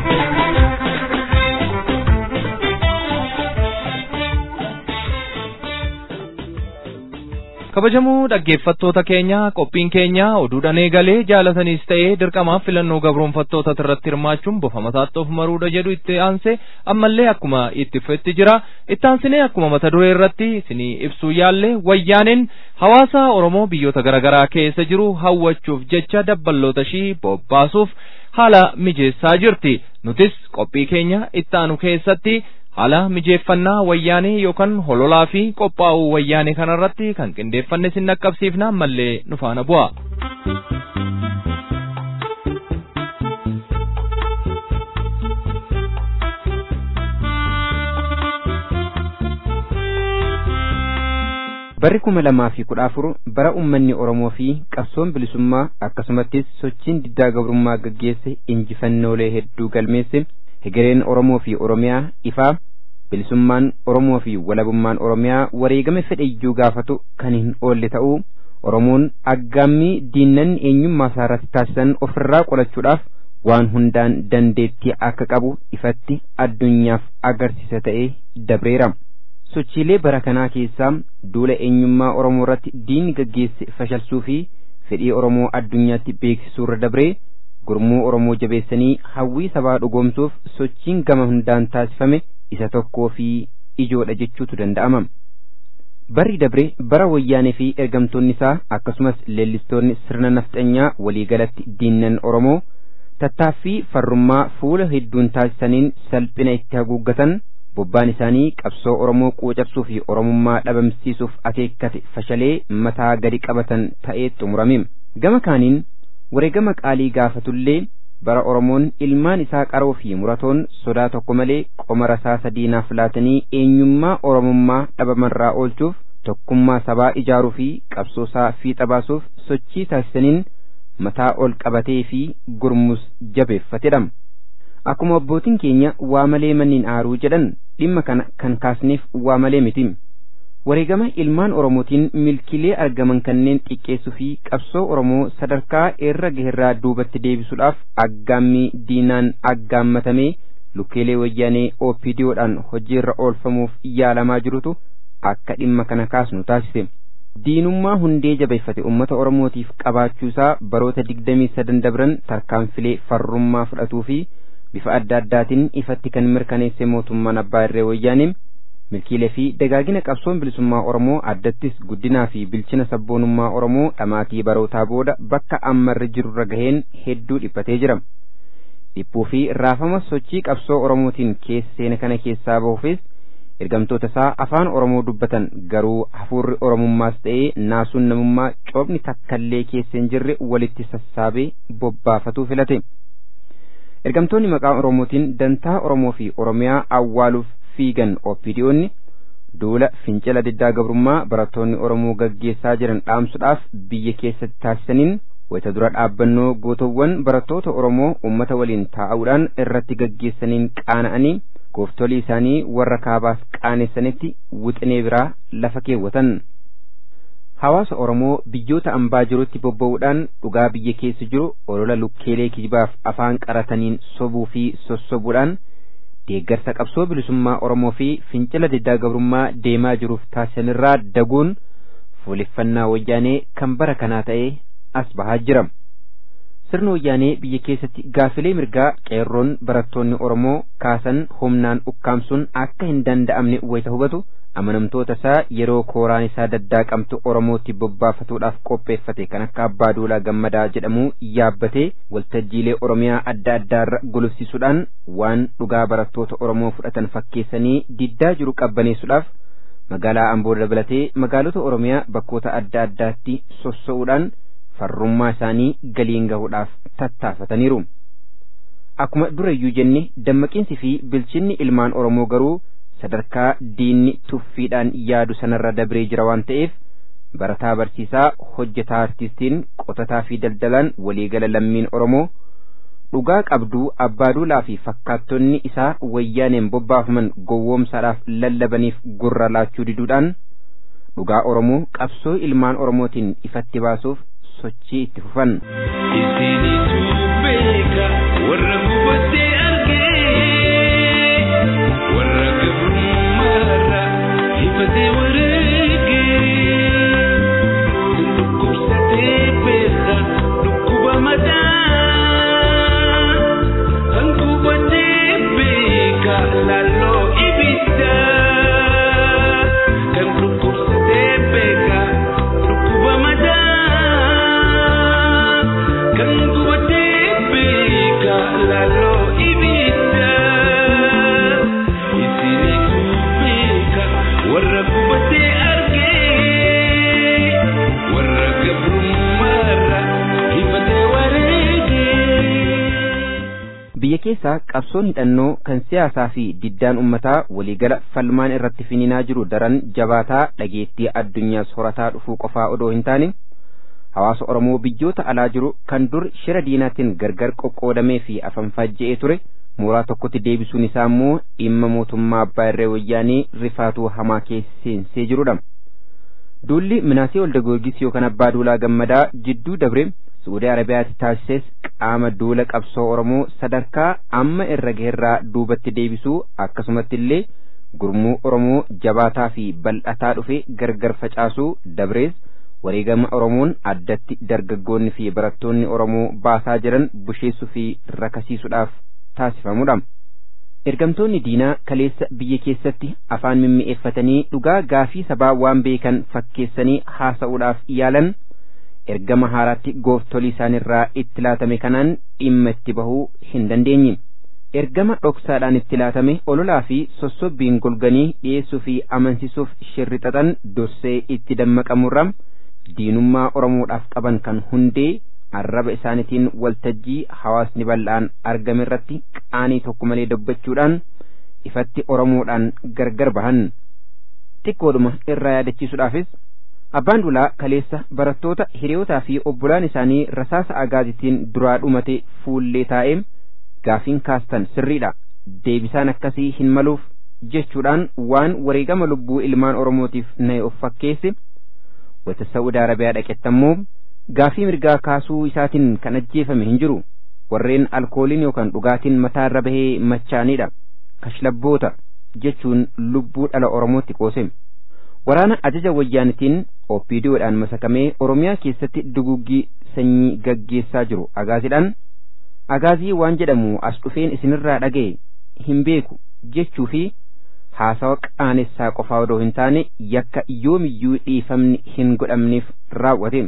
kabajamoo dhaggeeffattoota keenya qophiin keenya oduudhaan eegalee jaalataniis ta'ee dirqamaaf filannoo gabroonfattoota irratti hirmaachuun bofa mataatti of maruudha jedhu itti aansee ammallee akkuma itti fufetti jira itti aansinee akkuma mata duree irratti isinii ibsuu yaalle wayyaaneen hawaasa Oromoo biyyoota garaagaraa keessa jiru hawwachuuf jecha dabballoota ishii bobbaasuuf haala mijeessaa jirti nutis qophii keenya itti aanu keessatti haala mijeeffannaa wayyaanee yookaan hololaa fi qophaa'uu wayyaanee kanarratti kan qindeeffanne sin naqqabsiifna ammallee nu faana bu'a. Barri kuma lamaa fi kudha afur bara uummanni Oromoo fi qabsoon bilisummaa akkasumattis sochiin diddaa gabrummaa gaggeesse injifannoolee hedduu galmeesse hegereen Oromoo fi Oromiyaa ifaa bilisummaan Oromoo fi walabummaan Oromiyaa wareegame fedhayyuu gaafatu kan hin oolle ta'uu Oromoon aggaammii diinnan eenyummaa isaarratti taasisan ofirraa qolachuudhaaf waan hundaan dandeettii akka qabu ifatti addunyaaf agarsiisa ta'ee dabreera. Sochiilee bara kanaa keessaa duula eenyummaa Oromoo irratti diinni gaggeesse fashalsuu fi fedhii Oromoo addunyaatti beeksisuu irra dabree gurmuu Oromoo jabeessanii hawwii sabaa dhugoomsuuf sochiin gama hundaan taasifame isa tokkoo fi ijoodha jechuutu danda'ama. Barri dabree bara wayyaanee fi ergamtoonni isaa akkasumas leellistoonni sirna nafxanyaa waliigalatti diinnan Oromoo tattaaffii farrummaa fuula hedduun taasisaniin salphina itti haguuggatan bobbaan isaanii qabsoo Oromoo quucabsuu fi Oromummaa dhabamsiisuuf akeekkate fashalee mataa gadi qabatan ta'ee xumurame. Gama kaaniin wareegama qaalii gaafatullee bara Oromoon ilmaan isaa qaroo fi muratoon sodaa tokko malee qoma rasaasa diinaaf laatanii eenyummaa Oromummaa dhabamarraa oolchuuf tokkummaa sabaa ijaaruu fi qabsoosaa fiixa baasuuf sochii taasisaniin mataa ol qabatee fi gurmus jabeeffatedha. Akkuma abbootiin keenya waa malee manniin aaruu jedhan dhimma kana kan kaasneef waa malee miti. Wareegama ilmaan Oromootiin milkiilee argaman kanneen xiqqeessuu fi qabsoo Oromoo sadarkaa irra gaherraa duubatti deebisuudhaaf aggaammii diinaan aggaammatamee lukkeelee wayyaanee O P D O'dhaan hojiirra oolfamuuf yaalamaa jirutu akka dhimma kana kaasnu taasise. Diinummaa hundee jabeeffate uummata Oromootiif qabaachuusaa baroota digdamii sadan dabran tarkaanfilee farrummaa fudhatuu fi bifa adda addaatiin ifatti kan mirkaneesse mootummaan abbaa irree wayyaanee milkiilee fi dagaagina qabsoon bilisummaa Oromoo addattis guddinaa fi bilchina sabboonummaa Oromoo dhamaatii barootaa booda bakka ammarri jirurra gaheen hedduu dhiphatee jira. Dhiphuu fi raafama sochii qabsoo Oromootiin keessa seena kana keessaa bahuufis ergamtoota isaa afaan Oromoo dubbatan garuu hafuurri Oromummaas ta'ee naasuun namummaa coobni takkallee keessa hin jirre walitti sassaabee bobbaafatuu filate. Ergamtoonni maqaa Oromootiin dantaa Oromoo fi Oromiyaa awwaaluuf fiigan O P D O'nni duula fincila diddaa gabrummaa barattoonni Oromoo gaggeessaa jiran dhaamsuudhaaf biyya keessatti taasisaniin wayita dura dhaabbannoo gootowwan barattoota Oromoo uummata waliin taa'uudhaan irratti gaggeessaniin qaana'anii gooftolii isaanii warra kaabaas qaanessanitti wixinee biraa lafa keewwatan. Hawaasa Oromoo biyyoota ambaa jirutti bobba'uudhaan dhugaa biyya keessa jiru olola lukkeelee kijibaaf afaan qarataniin sobuu fi sossobuudhaan deeggarsa qabsoo bilisummaa Oromoo fi fincila diddaa gabrummaa deemaa jiruuf taasisanirraa daguun fuuleffannaa wayyaanee kan bara kanaa ta'ee as bahaa jira. sirna wayyaanee biyya keessatti gaafilee mirgaa qeerroon barattoonni Oromoo kaasan humnaan ukkaamsuun akka hin danda'amne wayita hubatu amanamtoota isaa yeroo kooraan isaa daddaaqamtu Oromootti bobbaafatuudhaaf qopheeffate kan akka Abbaa Duulaa Gammadaa jedhamu yaabbatee waltajjiilee Oromiyaa adda addaarra gulufsiisuudhaan waan dhugaa barattoota Oromoo fudhatan fakkeessanii diddaa jiru qabbaneessuudhaaf magaalaa Amboo dabalatee magaalota Oromiyaa bakkoota adda addaatti sossa'uudhaan farrummaa isaanii galiin gahuudhaaf tattaafataniiru. Akkuma durayyuu jenne dammaqiinsi fi bilchinni ilmaan Oromoo garuu sadarkaa diinni tuffiidhaan yaadu sanarra dabree jira waan ta'eef barataa barsiisaa hojjetaa artistiin qotataa fi daldalaan waliigala lammiin Oromoo dhugaa qabduu Abbaa Duulaa fi fakkaattonni isaa wayyaaneen bobbaafaman gowwoomsaadhaaf lallabaniif gurra laachuu diduudhaan dhugaa Oromoo qabsoo ilmaan Oromootiin ifatti baasuuf sochii itti fufan. Biyya keessaa qabsoon hidhannoo kan siyaasaa fi diddaan ummataa waliigala falmaan irratti finiinaa jiru daran jabaataa dhageettii addunyaas horataa dhufuu qofaa odoo hin taane hawaasa Oromoo biyyoota alaa jiru kan dur shira diinaatiin gargar qoqqoodamee fi afanfajja'ee ture mooraa tokkotti deebisuun isaa immoo dhimma mootummaa Abbaa Irree Wayyaanee rifaatuu hamaa keessinsee jirudha. Duulli Minaasee Walda Goorgis yookaan Abbaa Duulaa Gammadaa jidduu dabre Suudii Arabiyaatti taasises qaama duula qabsoo Oromoo sadarkaa amma irra gaherraa duubatti deebisuu akkasumatti illee gurmuu Oromoo jabaataa fi bal'ataa dhufe gargar facaasuu dabrees wareegama Oromoon addatti dargaggoonni fi barattoonni Oromoo baasaa jiran busheessuu fi rakasiisuudhaaf taasifamudha. Ergamtoonni diinaa kaleessa biyya keessatti afaan mimmi'eeffatanii dhugaa gaafii sabaa waan beekan fakkeessanii haasa'uudhaaf yaalan ergama haaraatti gooftolii isaanirraa itti laatame kanaan dhimma itti bahuu hin dandeenye. Ergama dhoksaadhaan itti laatame ololaa fi sossobbiin golganii dhiyeessuu fi amansiisuuf shirrixatan dursee itti dammaqamurra diinummaa Oromoodhaaf qaban kan hundee arraba isaaniitiin waltajjii hawaasni bal'aan argame irratti qaanii tokko malee dubbachuudhaan ifatti Oromoodhaan gargar bahan. Xiqqoodhuma irraa yaadachiisuudhaafis Abbaan Duulaa kaleessa barattoota hiriyootaa fi obbolaan isaanii rasaasa agaazitiin duraa dhumate fuullee taa'ee gaafiin kaastan sirriidha deebisaan akkasii hin maluuf jechuudhaan waan wareegama lubbuu ilmaan Oromootiif na'e of fakkeesse wata Saa'udii Arabiyaa dhaqettammoo gaafii mirgaa kaasuu isaatiin kan ajjeefame hin jiru warreen alkooliin yookaan dhugaatiin mataarra bahee machaanidha kashlabboota jechuun lubbuu dhala Oromootti qoose. Waraana ajaja wayyaanitiin O P D dhaan masakamee Oromiyaa keessatti duguggii sanyii gaggeessaa jiru agaaziidhaan agaazii waan jedhamu as dhufeen isinirraa dhaga'e hin beeku jechuu fi haasawa qaanessaa qofaa odoo hin taane yakka yoomiyyuu dhiifamni hin godhamneef raawwate.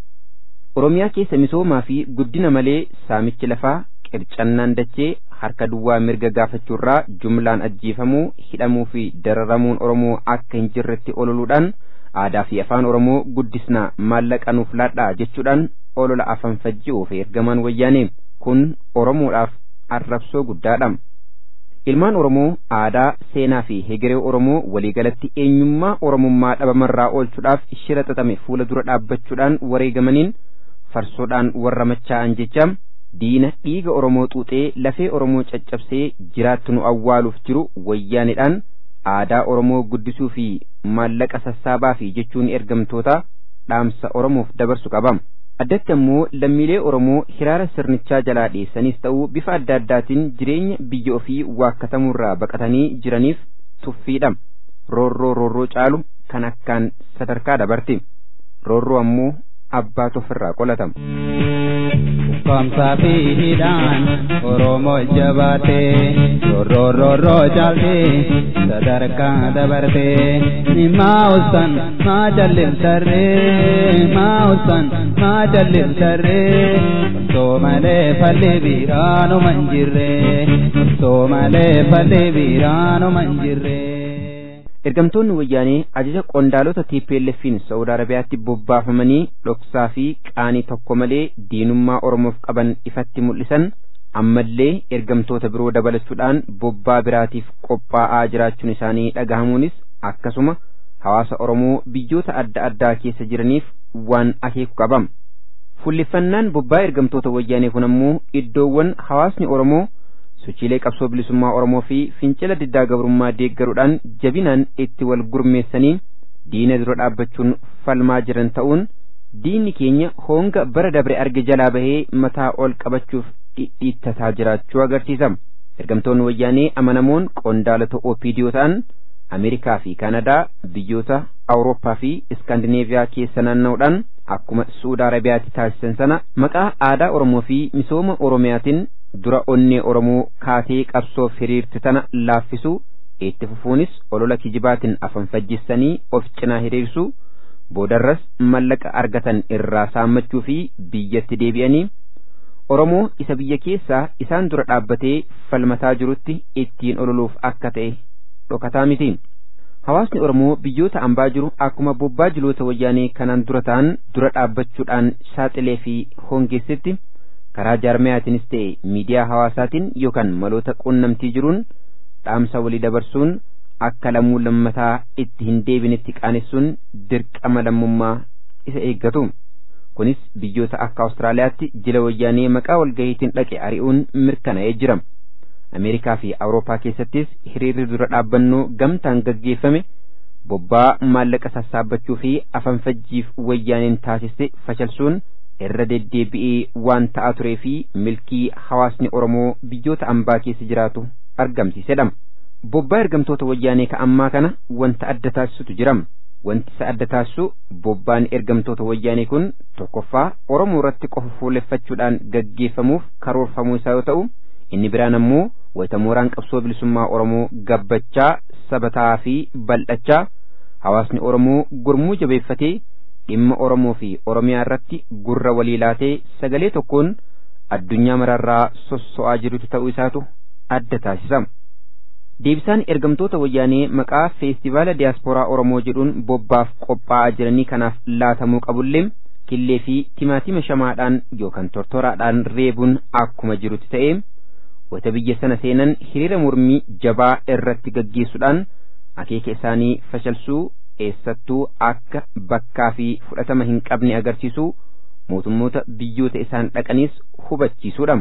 Oromiyaa keessa misoomaa fi guddina malee saamichi lafaa qircannaan dachee harka duwwaa mirga gaafachuurraa jumlaan ajjeefamuu hidhamuu fi dararamuun Oromoo akka hin jirretti ololuudhaan aadaa fi afaan Oromoo guddisnaa maallaqa nuuf laadhaa jechuudhaan olola afaan fajji'uuf ergamaan wayyaanee kun Oromoodhaaf arrabsoo guddaadha. Ilmaan Oromoo aadaa seenaa fi hegeree Oromoo waliigalatti eenyummaa Oromummaa dhabamarraa oolchuudhaaf shira xaxame fuula dura dhaabbachuudhaan wareegamaniin farsoodhaan warra machaa'an jecha diina dhiiga Oromoo xuuxee lafee Oromoo caccabsee jiraattu nu awwaaluuf jiru wayyaaneedhaan aadaa Oromoo guddisuu fi maallaqa sassaabaa fi jechuun ergamtoota dhaamsa Oromoof dabarsu qabam. Addatti ammoo lammiilee Oromoo hiraara sirnichaa jalaa dhiyeessanis ta'uu bifa adda addaatiin jireenya biyya ofii waakkatamuurraa baqatanii jiraniif tuffiidha. Roorroo roorroo caalu kan akkaan sadarkaa dabarte. Roorroo ammoo abbaatu ofirraa qolatama. ukkaamsaa fi hidhaan Oromoo jabaatee rorrorroo jaaltee sadarkaa dabartee maa usan maa jallimtarree maa usan maa jallimtarree osoo malee falli biraanuma hin jirree osoo malee falli biraanuma hin jirree. Ergamtoonni wayyaanee ajaja qondaalota T P L F-in Saudi Arabiyaatti bobbaafamanii dhoksaa fi qaanii tokko malee diinummaa Oromoof qaban ifatti mul'isan ammallee ergamtoota biroo dabalachuudhaan bobbaa biraatiif qophaa'aa jiraachuun isaanii dhagahamuunis akkasuma hawaasa Oromoo biyyoota adda addaa keessa jiraniif waan akeeku qabam. Fullifannaan bobbaa ergamtoota wayyaanee kun ammoo iddoowwan hawaasni Oromoo sochiilee qabsoo bilisummaa Oromoo fi fincila diddaa gabrummaa deeggaruudhaan jabinaan itti wal gurmeessanii diina dura dhaabbachuun falmaa jiran ta'uun diinni keenya honga bara dabre arge jalaa bahee mataa ol qabachuuf dhidhiittataa jiraachuu agarsiisa. Ergamtoonni wayyaanee amanamoon qondaalota O P D ta'an Ameerikaa fi Kaanadaa biyyoota Awurooppaa fi Iskaandineeviyaa keessa naanna'uudhaan akkuma Suudi Arabiyaatti taasisan sana maqaa aadaa Oromoo fi misooma Oromiyaatiin dura onnee Oromoo kaatee qabsoof hiriirte tana laaffisuu itti fufuunis olola kijibaatiin afan fajjissanii of cinaa hiriirsuu boodarras mallaqa argatan irraa saammachuu fi biyyatti deebi'anii Oromoo isa biyya keessaa isaan dura dhaabbatee falmataa jirutti ittiin ololuuf akka ta'e dhokataa miti. Hawaasni Oromoo biyyoota ambaa jiru akkuma bobbaa jiloota wayyaanee kanaan dura ta'an dura dhaabbachuudhaan saaxilee fi hongeessitti karaa jaarmayaatiinis ta'e miidiyaa hawaasaatiin yookaan maloota quunnamtii jiruun dhaamsa walii dabarsuun akka lammuu lammataa itti hin deebinetti qaanessuun dirqama lammummaa isa eeggatu. Kunis biyyoota akka Awustiraaliyaatti jila wayyaanee maqaa walgahiitiin dhaqe ari'uun mirkanaa'ee jira. Ameerikaa fi Awurooppaa keessattis hiriirri dura dhaabbannoo gamtaan gaggeeffame bobbaa maallaqa sassaabbachuu fi afanfajjiif wayyaaneen taasiste fashalsuun irra deddeebi'ee waan ta'aa turee fi milkii hawaasni Oromoo biyyoota ambaa keessa jiraatu argamsiisedha. Bobbaa ergamtoota wayyaanee ka ammaa kana wanta adda taasisutu jira. Wanti isa adda taasisu bobbaan ergamtoota wayyaanee kun tokkoffaa Oromoo irratti qofa fuulleffachuudhaan gaggeeffamuuf karoorfamuu isaa yoo ta'u, inni biraan ammoo wayita mooraan qabsoo bilisummaa Oromoo gabbachaa sabataa fi bal'achaa hawaasni Oromoo gurmuu jabeeffatee dhimma Oromoo fi Oromiyaa irratti gurra walii laatee sagalee tokkoon addunyaa mararraa sosso'aa jirutu ta'uu isaatu adda taasisa. Deebisaan ergamtoota wayyaanee maqaa feestivaala diyaaspooraa Oromoo jedhuun bobbaaf qophaa'aa jiranii kanaaf laatamuu qabullee killee fi timaatima shamaadhaan yookaan tortoraadhaan reebuun akkuma jirutti ta'ee wata biyya sana seenan hiriira mormii jabaa irratti gaggeessuudhaan akeeka isaanii fashalsuu eessattuu akka bakkaa fi fudhatama hin qabne agarsiisuu mootummoota biyyoota isaan dhaqaniis hubachiisuudha.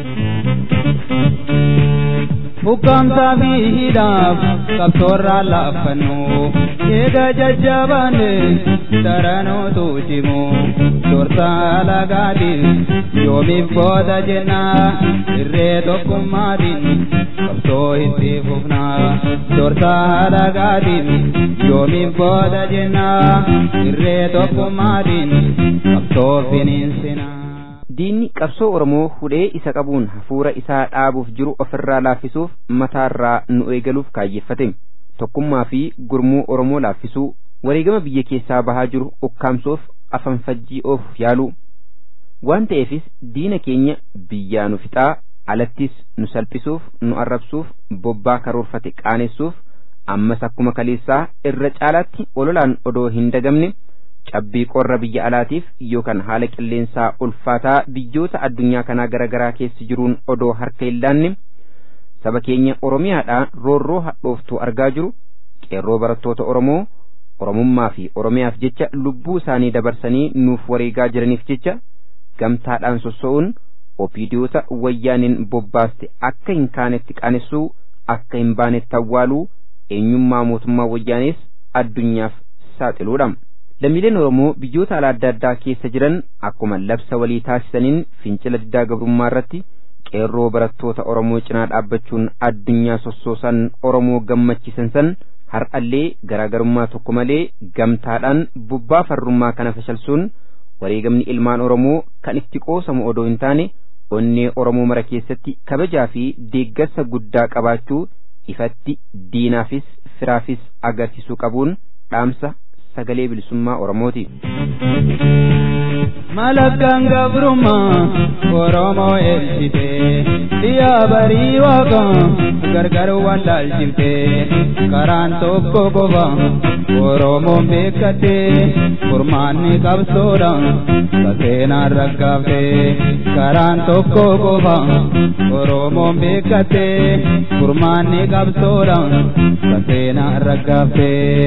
Ukkaamsaa fi hidhaaf qabsoorraa laaffannu eega jajjabaanne daranootu cimu dursaa lagaatiif yoomiif booda jennaa irree tokkummaatiin qabsoo itti fufnaa dursaa lagaatiif yoomiif booda jennaa irree tokkummaatiin qabsoo finiinsinaa. Diinni qabsoo Oromoo hudhee isa qabuun hafuura isaa dhaabuuf jiru ofirraa laaffisuuf mataarraa nu eegaluuf kaayyeeffate. Tokkummaa fi gurmuu Oromoo laaffisuu wareegama biyya keessaa bahaa jiru ukkaamsuuf afanfajjii oofuuf yaalu. Waan ta'eefis diina keenya biyyaa nu fixaa alattis nu salphisuuf nu arrabsuuf bobbaa karoorfate qaanessuuf ammas akkuma kaleessaa irra caalaatti ololaan odoo hin dagamne cabbii qorra biyya alaatiif yookaan haala qilleensaa ulfaataa biyyoota addunyaa kanaa garagaraa keessa jiruun odoo harka hin laanne saba keenya Oromiyaadhaa roorroo hadhooftuu argaa jiru qeerroo barattoota Oromoo Oromummaa fi Oromiyaaf jecha lubbuu isaanii dabarsanii nuuf wareegaa jiraniif jecha gamtaadhaan sosso'uun opiidiyoota wayyaaniin bobbaaste akka hin kaanetti qaanessuu akka hin baanetti awwaaluu eenyummaa mootummaa wayyaanees addunyaaf saaxiluudha. Lammiileen Oromoo biyyoota alaa adda addaa keessa jiran akkuma labsa walii taasisaniin fincila diddaa gabrummaa irratti qeerroo barattoota Oromoo cinaa dhaabbachuun addunyaa sossoosan Oromoo gammachiisan san har'allee garaagarummaa tokko malee gamtaadhaan bobbaa farrummaa kana fashalsuun wareegamni ilmaan Oromoo kan itti qoosamu odoo hin taane onnee Oromoo mara keessatti kabajaa fi deeggarsa guddaa qabaachuu ifatti diinaafis firaafis agarsiisuu qabuun dhaamsa sagalee bilisummaa Oromooti. Malakkaan gabrummaa Oromoo eebsitee dhiyaa barii waaqaa gargar wallaalchifte karaan tokko qofa Oromoon beekattee furmaanni qabsoodha saseenaan raggaafte karaan tokko qofa Oromoon beekattee furmaanni qabsoodha saseenaan raggaafte.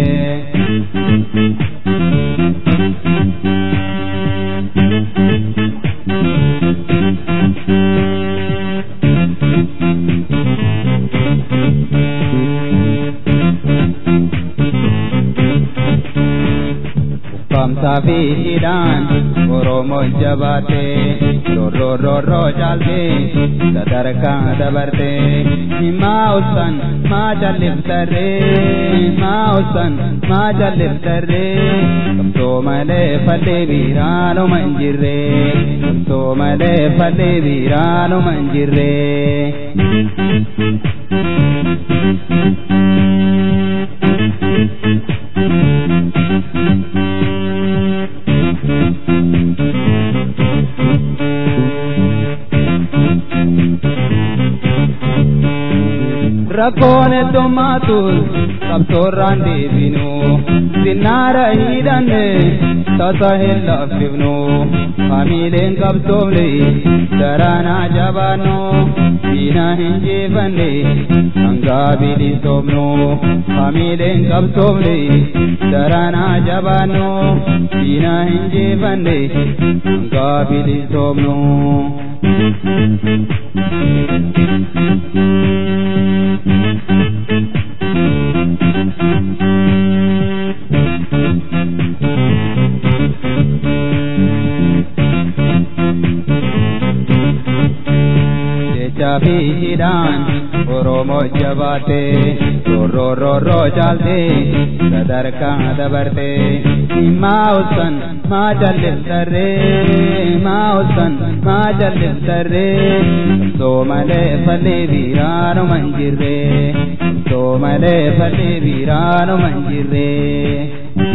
Kamsa fi hidhaan Oromoon jabaatee rorroo rorroo caaltee sadarkaa dabartee maa usan maa jalliftarree maa usan maa jalliftarree qabsoo malee fallee biiraanuma hin jirree qabsoo malee fallee biiraanuma hin jirree. Rakkoon heddummaatus qabsoorraan deebinu sinnaara hidhanne tasa hin laffifnu hamiileen qabsoofne daraanaa jabaannu diina hin jeefanne hangaa bilisoomnu hamiileen qabsoofne daraanaa jabaannu diina hin jeefanne hangaa bilisoomnu. Jecha fi hidhaan Oromoo jabaatee rorroo rorroo caaltee sadarkaa dabartee maa usan maa jalliftarree maa usan maa jalliftarree qabsoo malee fallee biiraanuma hin jirree qabsoo malee fallee biiraanuma hin jirree.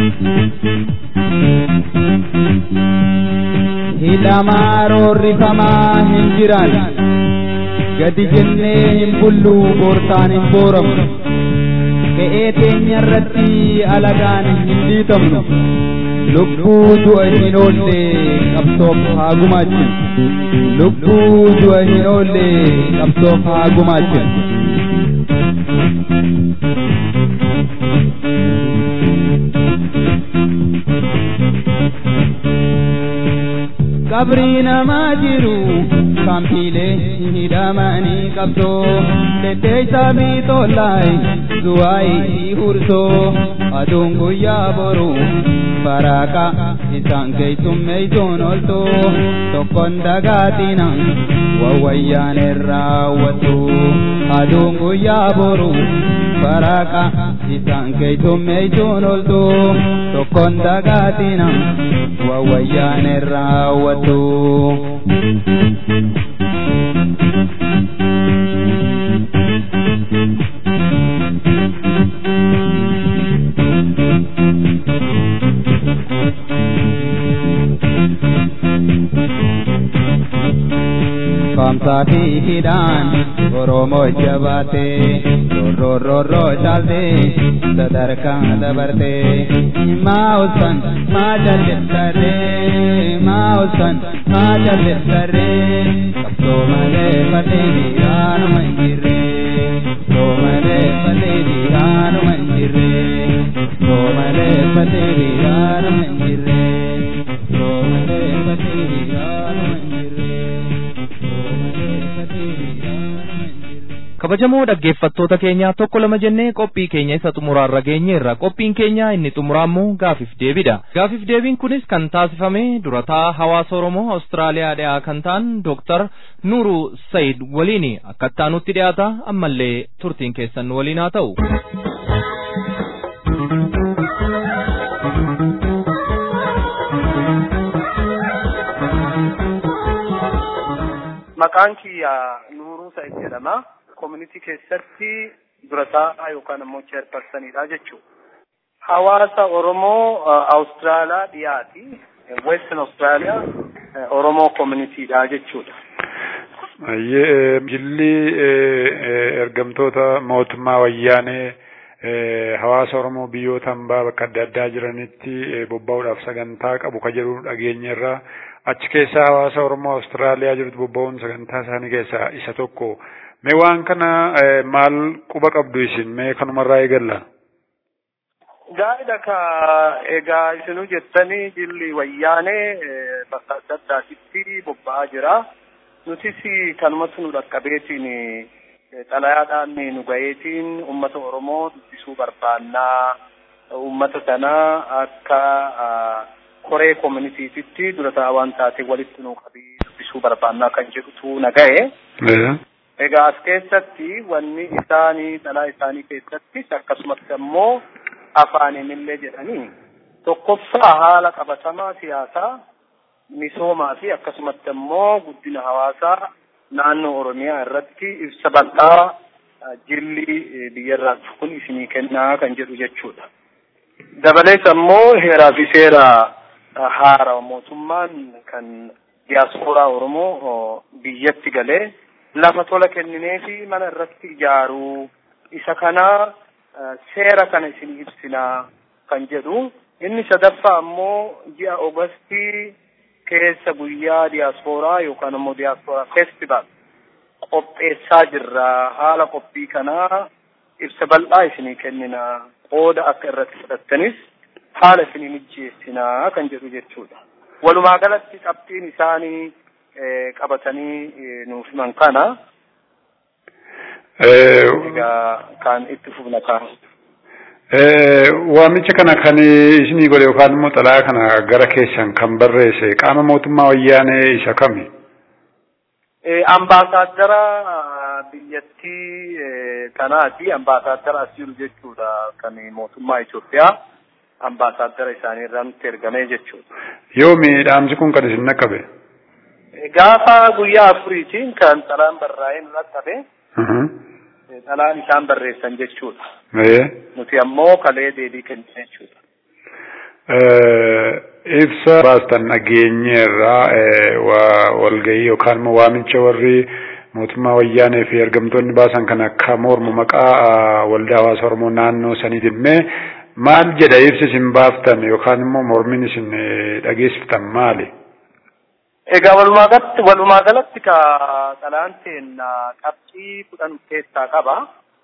Hidhamaa roorrifamaa hin jiran gadi jennee hin bullu boortaan hin booramnu qe'ee teenya irratti alagaan hin dhiitamnu lubbuu du'a hin oolle qabsoof haa gumaachinu lubbuu du'a hin oolle qabsoof haa gumaachinu. Qabrii namaa jiru kampiilee hidhamanii qabsoo deddeeysa biitollaay zuwaayii hursoo aduun guyyaa boru baraaqa isaan keeysummeeysuun oltoo tokkon dagaatina wawwayyaan irraawwattu aduun guyyaa boru baraaqa isaan keeysummeeysuun oltoo tokkon dagaatina wawwayyaan irraawwattu. Kamsa fi hidhaan Oromoo jabaatee rorroo rorroo caaltee sadarkaa dabartee maa usan maa jalliftarree maa usan maa jalliftarree qabsoo malee fallee biiraanuma hin jirree qabsoo malee fallee biiraanuma hin jirree qabsoo malee fallee biiraanuma hin jirree qabsoo malee fallee biiraanuma hin jirree. Kabajamoo dhaggeeffattoota keenya tokko lama jennee qophii keenya isa xumuraarra geenyeerra. Qophiin keenya inni xumuraammoo gaafiif deebidha. Gaafiif deebiin kunis kan taasifame durataa hawaasa Oromoo Awustiraaliyaa dhiyaa kan ta'an Dooktar Nuuruu Sayid waliin akkattaa nutti dhiyaata. Ammallee turtiin keessan waliin haa ta'u. maqaan kiyya Nuuruu Sa'id jedhama. Community keessatti durataa yookaan immoo chairpersonidha jechuudha. Hawaasa Oromoo Awustiraaliyaa dhiyaati. Western Australia Oromoo communityidha jechuudha. Ayyee jilli ergamtoota mootummaa wayyaanee hawaasa Oromoo biyyoota hambaa bakka adda addaa jiranitti bobba'uudhaaf sagantaa qabu ka jedhu dhageenyerra achi keessaa hawaasa Oromoo Awustiraaliyaa jirutti bobba'uun sagantaa isaanii keessaa isa tokko. Mee waan kana maal quba qabdu isin mee kanumarraa eegalla? Gaa'ida ka egaa isinuu jettanii jilli wayyaanee bakka adda addaatitti bobba'aa jira. Nutis kanumatti nu dhaqqabeetiin xalayaadhaan nu gaheetiin uummata Oromoo dubbisuu barbaannaa. Uummata sana akka koree communitytitti durataa waan taate walitti nu qabii dubbisuu barbaannaa kan jedhutu na gahe. Egaa as keessatti wanni isaanii xalaa isaanii keessatti akkasumas immoo afaanimillee jedhanii tokkoffaa haala qabatamaa siyaasaa misoomaa fi akkasumas immoo guddina hawaasaa naannoo Oromiyaa irratti ibsa bal'aa jilli biyyarraa kun isinii kennaa kan jedhu jechuudha. Dabalees immoo heeraa fi seera haaraa mootummaan kan diyaaspooraa Oromoo biyyatti galee lafa tola kenninee fi mana irratti ijaaruu isa kana seera kana isin ibsinaa kan jedhu. Inni sadaffaa ammoo ji'a Oogustii keessa guyyaa diyaaspooraa yookaan immoo diyaaspooraa feestivaal qopheessaa jirra. Haala qophii kanaa ibsa bal'aa isinii kennina. Qooda akka irratti fudhattanis haala isinii mijeessinaa kan jedhu jechuudha. Walumaa galatti qabxiin isaanii qabatanii nuuf himan kana egaa kan itti fufna kan waamicha kana kan isinii godhe yookaan immoo xalayaa kana gara keessan kan barreesse qaama mootummaa wayyaanee isa kami? Ambaasaadara biyyattii kanaati. Ambaasaadara as jiru jechuudha kan mootummaa Itoophiyaa. Ambaasaadara isaanii irraa nutti ergamee jechuudha. Yoomi dhaamsi kun kan isin naqqabe? Gaafa guyyaa afuriitiin kan xalaan barraa'ee nu dhaqqabe. Xalaan isaan barreessan jechuudha. Nuti ammoo kalee deebii kenna jechuudha. Ibsa baastan dhageenyeerraa walgahii yookaan immoo waamicha warri mootummaa wayyaanee fi ergamtoonni baasan kan akka mormu maqaa waldaa hawaasa Oromoo naannoo saniitiin mee maal jedha ibsi isin baaftan yookaan immoo mormiin isin dhageessiftan maali? Egaa walumaa galatti walumaa galatti ka xalaan seenaa qabxii kudhan keessaa qaba.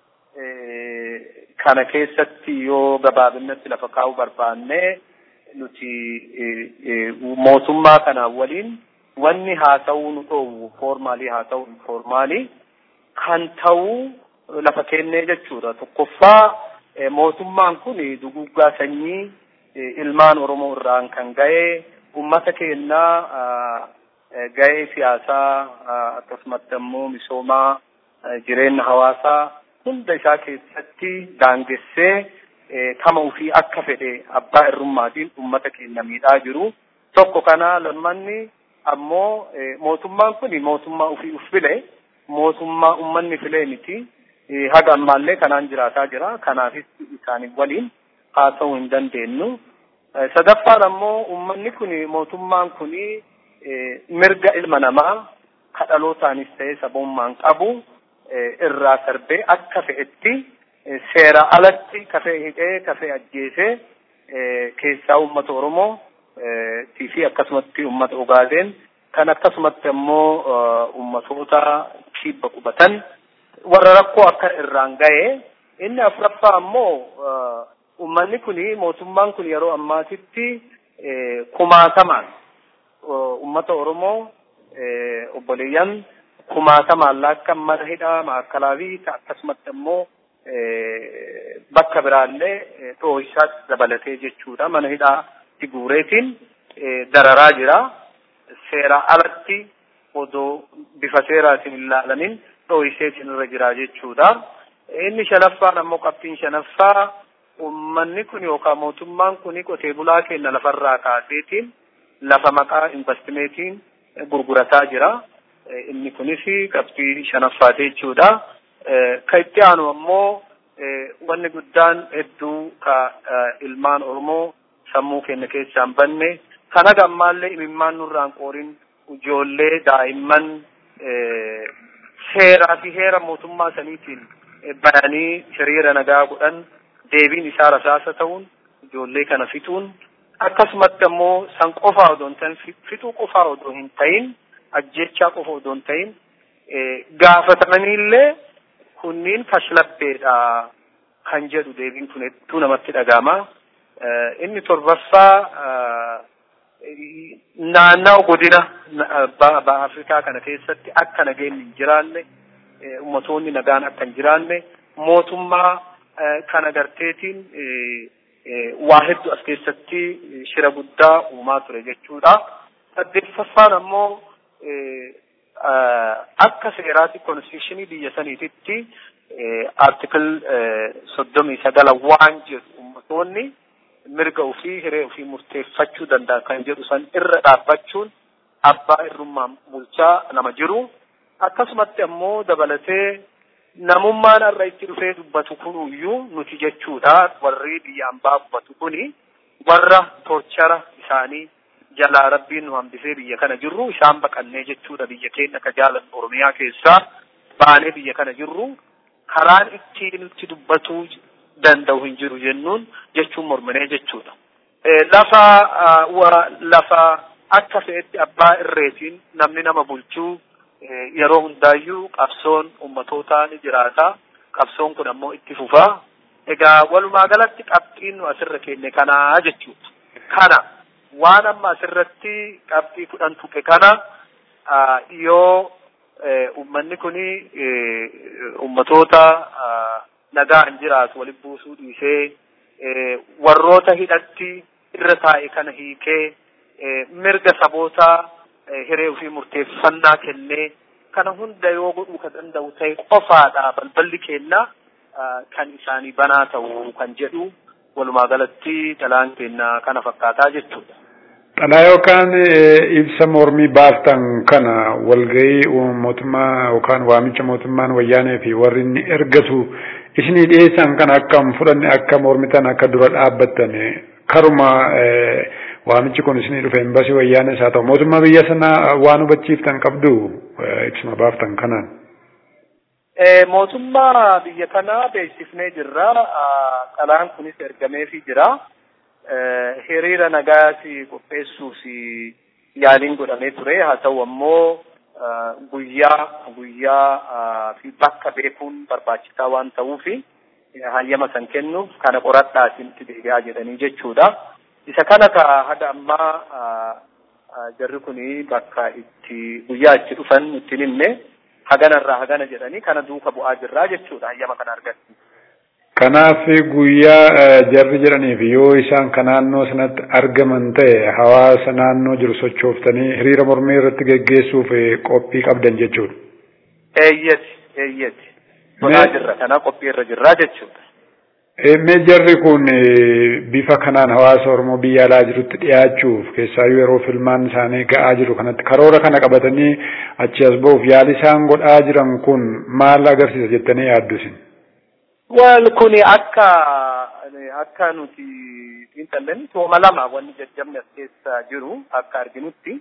Kana keessatti yoo gabaabinatti lafa kaa'uu barbaanne nuti mootummaa kana waliin wanni haa ta'uu nu dhoowwu foormaalii haa ta'u informaalii kan ta'uu lafa kennee jechuudha. Tokkoffaa mootummaan kun duguggaa sanyii ilmaan Oromoo irraan kan ga'e ummata keenyaa ga'ee siyaasaa akkasumas immoo misoomaa jireenya hawaasaa hunda isaa keessatti daangessee kama ofii akka fedhe abbaa irrummaatiin ummata keenya miidhaa jiru. Tokko kana lammanni ammoo mootummaan kun mootummaa ofii uf file mootummaa ummanni filee miti. Haga ammaallee kanaan jiraataa jira. Kanaafis isaanii waliin haa ta'uu hin dandeenyu. Sadaffaan ammoo ummanni kun mootummaan kun mirga ilma namaa kadhalootaanis ta'ee sabummaan qabu irraa sarbee akka fe'etti seera alatti kafee hidhee kafee ajjeesee keessaa uummata Oromoo fi akkasumatti uummata Ogaadeen kan akkasumatti ammoo uummatoota kibba qubatan warra rakkoo akka irraan ga'e. Inni afuraffaa ammoo uummanni kun mootummaan kun yeroo ammaatitti kumaatamaan ummata Oromoo obboleeyyan kumaatamaan lakkan mana hidhaa maakkalaa fi akkasumatti ammoo bakka biraallee dhoohishaas dabalatee jechuudha. Mana hidhaa guureetiin dararaa jira. Seera alatti odoo bifa seeraatiin hin ilaalamin dhoohiseetiin irra jira jechuudha. Inni shanaffaan ammoo qabxiin shanaffaa uummanni kun yookaan mootummaan kun qotee bulaa keenya lafarraa kaaseetiin lafa maqaa investimeetiin gurgurataa jira. inni kunis qabxii shanaffaati jechuudha. Kan itti aanu ammoo wanni guddaan hedduu ka ilmaan Oromoo sammuu keenya keessaan banne kana gammaallee imimmaan nurraan qoorin ijoollee daa'imman seeraa fi heera mootummaa saniitiin bayanii hiriira nagaa godhan deebiin isaa rasaasa ta'uun ijoollee kana fixuun akkasumatti ammoo san qofaa odoo hin ta'in fixuu qofaa odoo hin ta'in ajjechaa qofa odoo hin ta'in gaafatamaniillee kunniin fashlabbeedha kan jedhu deebiin kun hedduu namatti dhaga'ama. Inni torbaffaa naannoo godina baha Afrikaa kana keessatti akka nageenyi hin jiraanne ummatoonni nagaan akka hin jiraanne mootummaa kana garteetiin waa hedduu as keessatti shira guddaa uumaa ture jechuudha. Saddeeffaffaan ammoo akka seeraatti konstitushinii biyya saniititti artikil soddomii sagala waan jedhu ummatoonni mirga ofii hiree ofii murteeffachuu danda'a kan jedhu san irra dhaabbachuun abbaa irrummaan bulchaa nama jiru. Akkasumatti ammoo dabalatee namummaan irra itti dhufee dubbatu kunuyyuu nuti jechuudha. Warri biyya ambaa dubbatu kuni warra torchara isaanii jalaa rabbiin nu hambisee biyya kana jirru isaan baqannee jechuudha. Biyya keenya akka jaalan Oromiyaa keessaa baanee biyya kana jirru karaan ittiin nuti dubbatu danda'u hin jiru jennuun jechuun mormanee jechuudha. Lafa lafa akka fe'etti abbaa irreetiin namni nama bulchuu yeroo hundaayyuu qabsoon ummatootaa ni jiraata. Qabsoon kun ammoo itti fufaa. Egaa walumaa galatti qabxiin nu asirra kenne kanaa jechuudha. Kana waan amma asirratti qabxii kudhan tuqe kana yoo ummanni kuni ummatoota nagaa hin jiraatu walitti buusuu dhiisee warroota hidhatti irra taa'e kana hiikee mirga sabootaa hiree ofii murteeffannaa kennee kana hunda yoo godhuu ka danda'u ta'e qofaadha balballi keenya kan isaanii banaa ta'u kan jedhu walumaa galatti dhalaan keenya kana fakkaataa jechuudha. Dhalaa yookaan ibsa mormii baaftan kana walgahii mootummaa yookaan waamicha mootummaan wayyaanee fi warri inni ergatu isinii dhiyeessan kan akkam fudhanne akka mormitan akka dura dhaabbattan karuma waamichi kun isinii dhufe embasii wayyaanes haa ta'u mootummaa biyya sanaa waan hubachiiftan qabdu ibsuma baaftan kanaan. Mootummaa biyya kanaa beeksifnee jirra. Dhalaan kunis ergameefii jira. Hiriira nagaasi qopheessuuf yaaliin godhamee ture. Haa ta'u ammoo guyyaa guyyaa fi bakka beekuun barbaachisaa waan ta'uufi hayyama san kennuuf kana qoradhaatiin itti deebi'aa jedhanii jechuudha. Isa kana ka haga ammaa jarri kuni bakka itti guyyaa itti dhufan itti himne haganarraa hagana jedhanii kana duuka bu'aa jirraa jechuudha hayyama kana argatti. Kanaaf guyyaa jarri jedhaniif yoo isaan ka naannoo sanatti argaman ta'e hawaasa naannoo jiru sochooftanii hiriira mormii irratti geggeessuuf qophii qabdan jechuudha. Eeyyeti eeyyeti. Bonaa jirra kana qophii irra jirraa jechuudha. Mee jarri kun bifa kanaan hawaasa Oromoo biyya alaa jirutti dhiyaachuuf keessaayyuu yeroo filmaan isaanii ga'aa jiru kanatti karoora kana qabatanii achi as ba'uuf yaali isaan godhaa jiran kun maal agarsiisa jettanii yaaddu isin? Wal kuni akka akka nuti xiinxalanii tooma lama wanni jajjabni as keessa jiru akka arginutti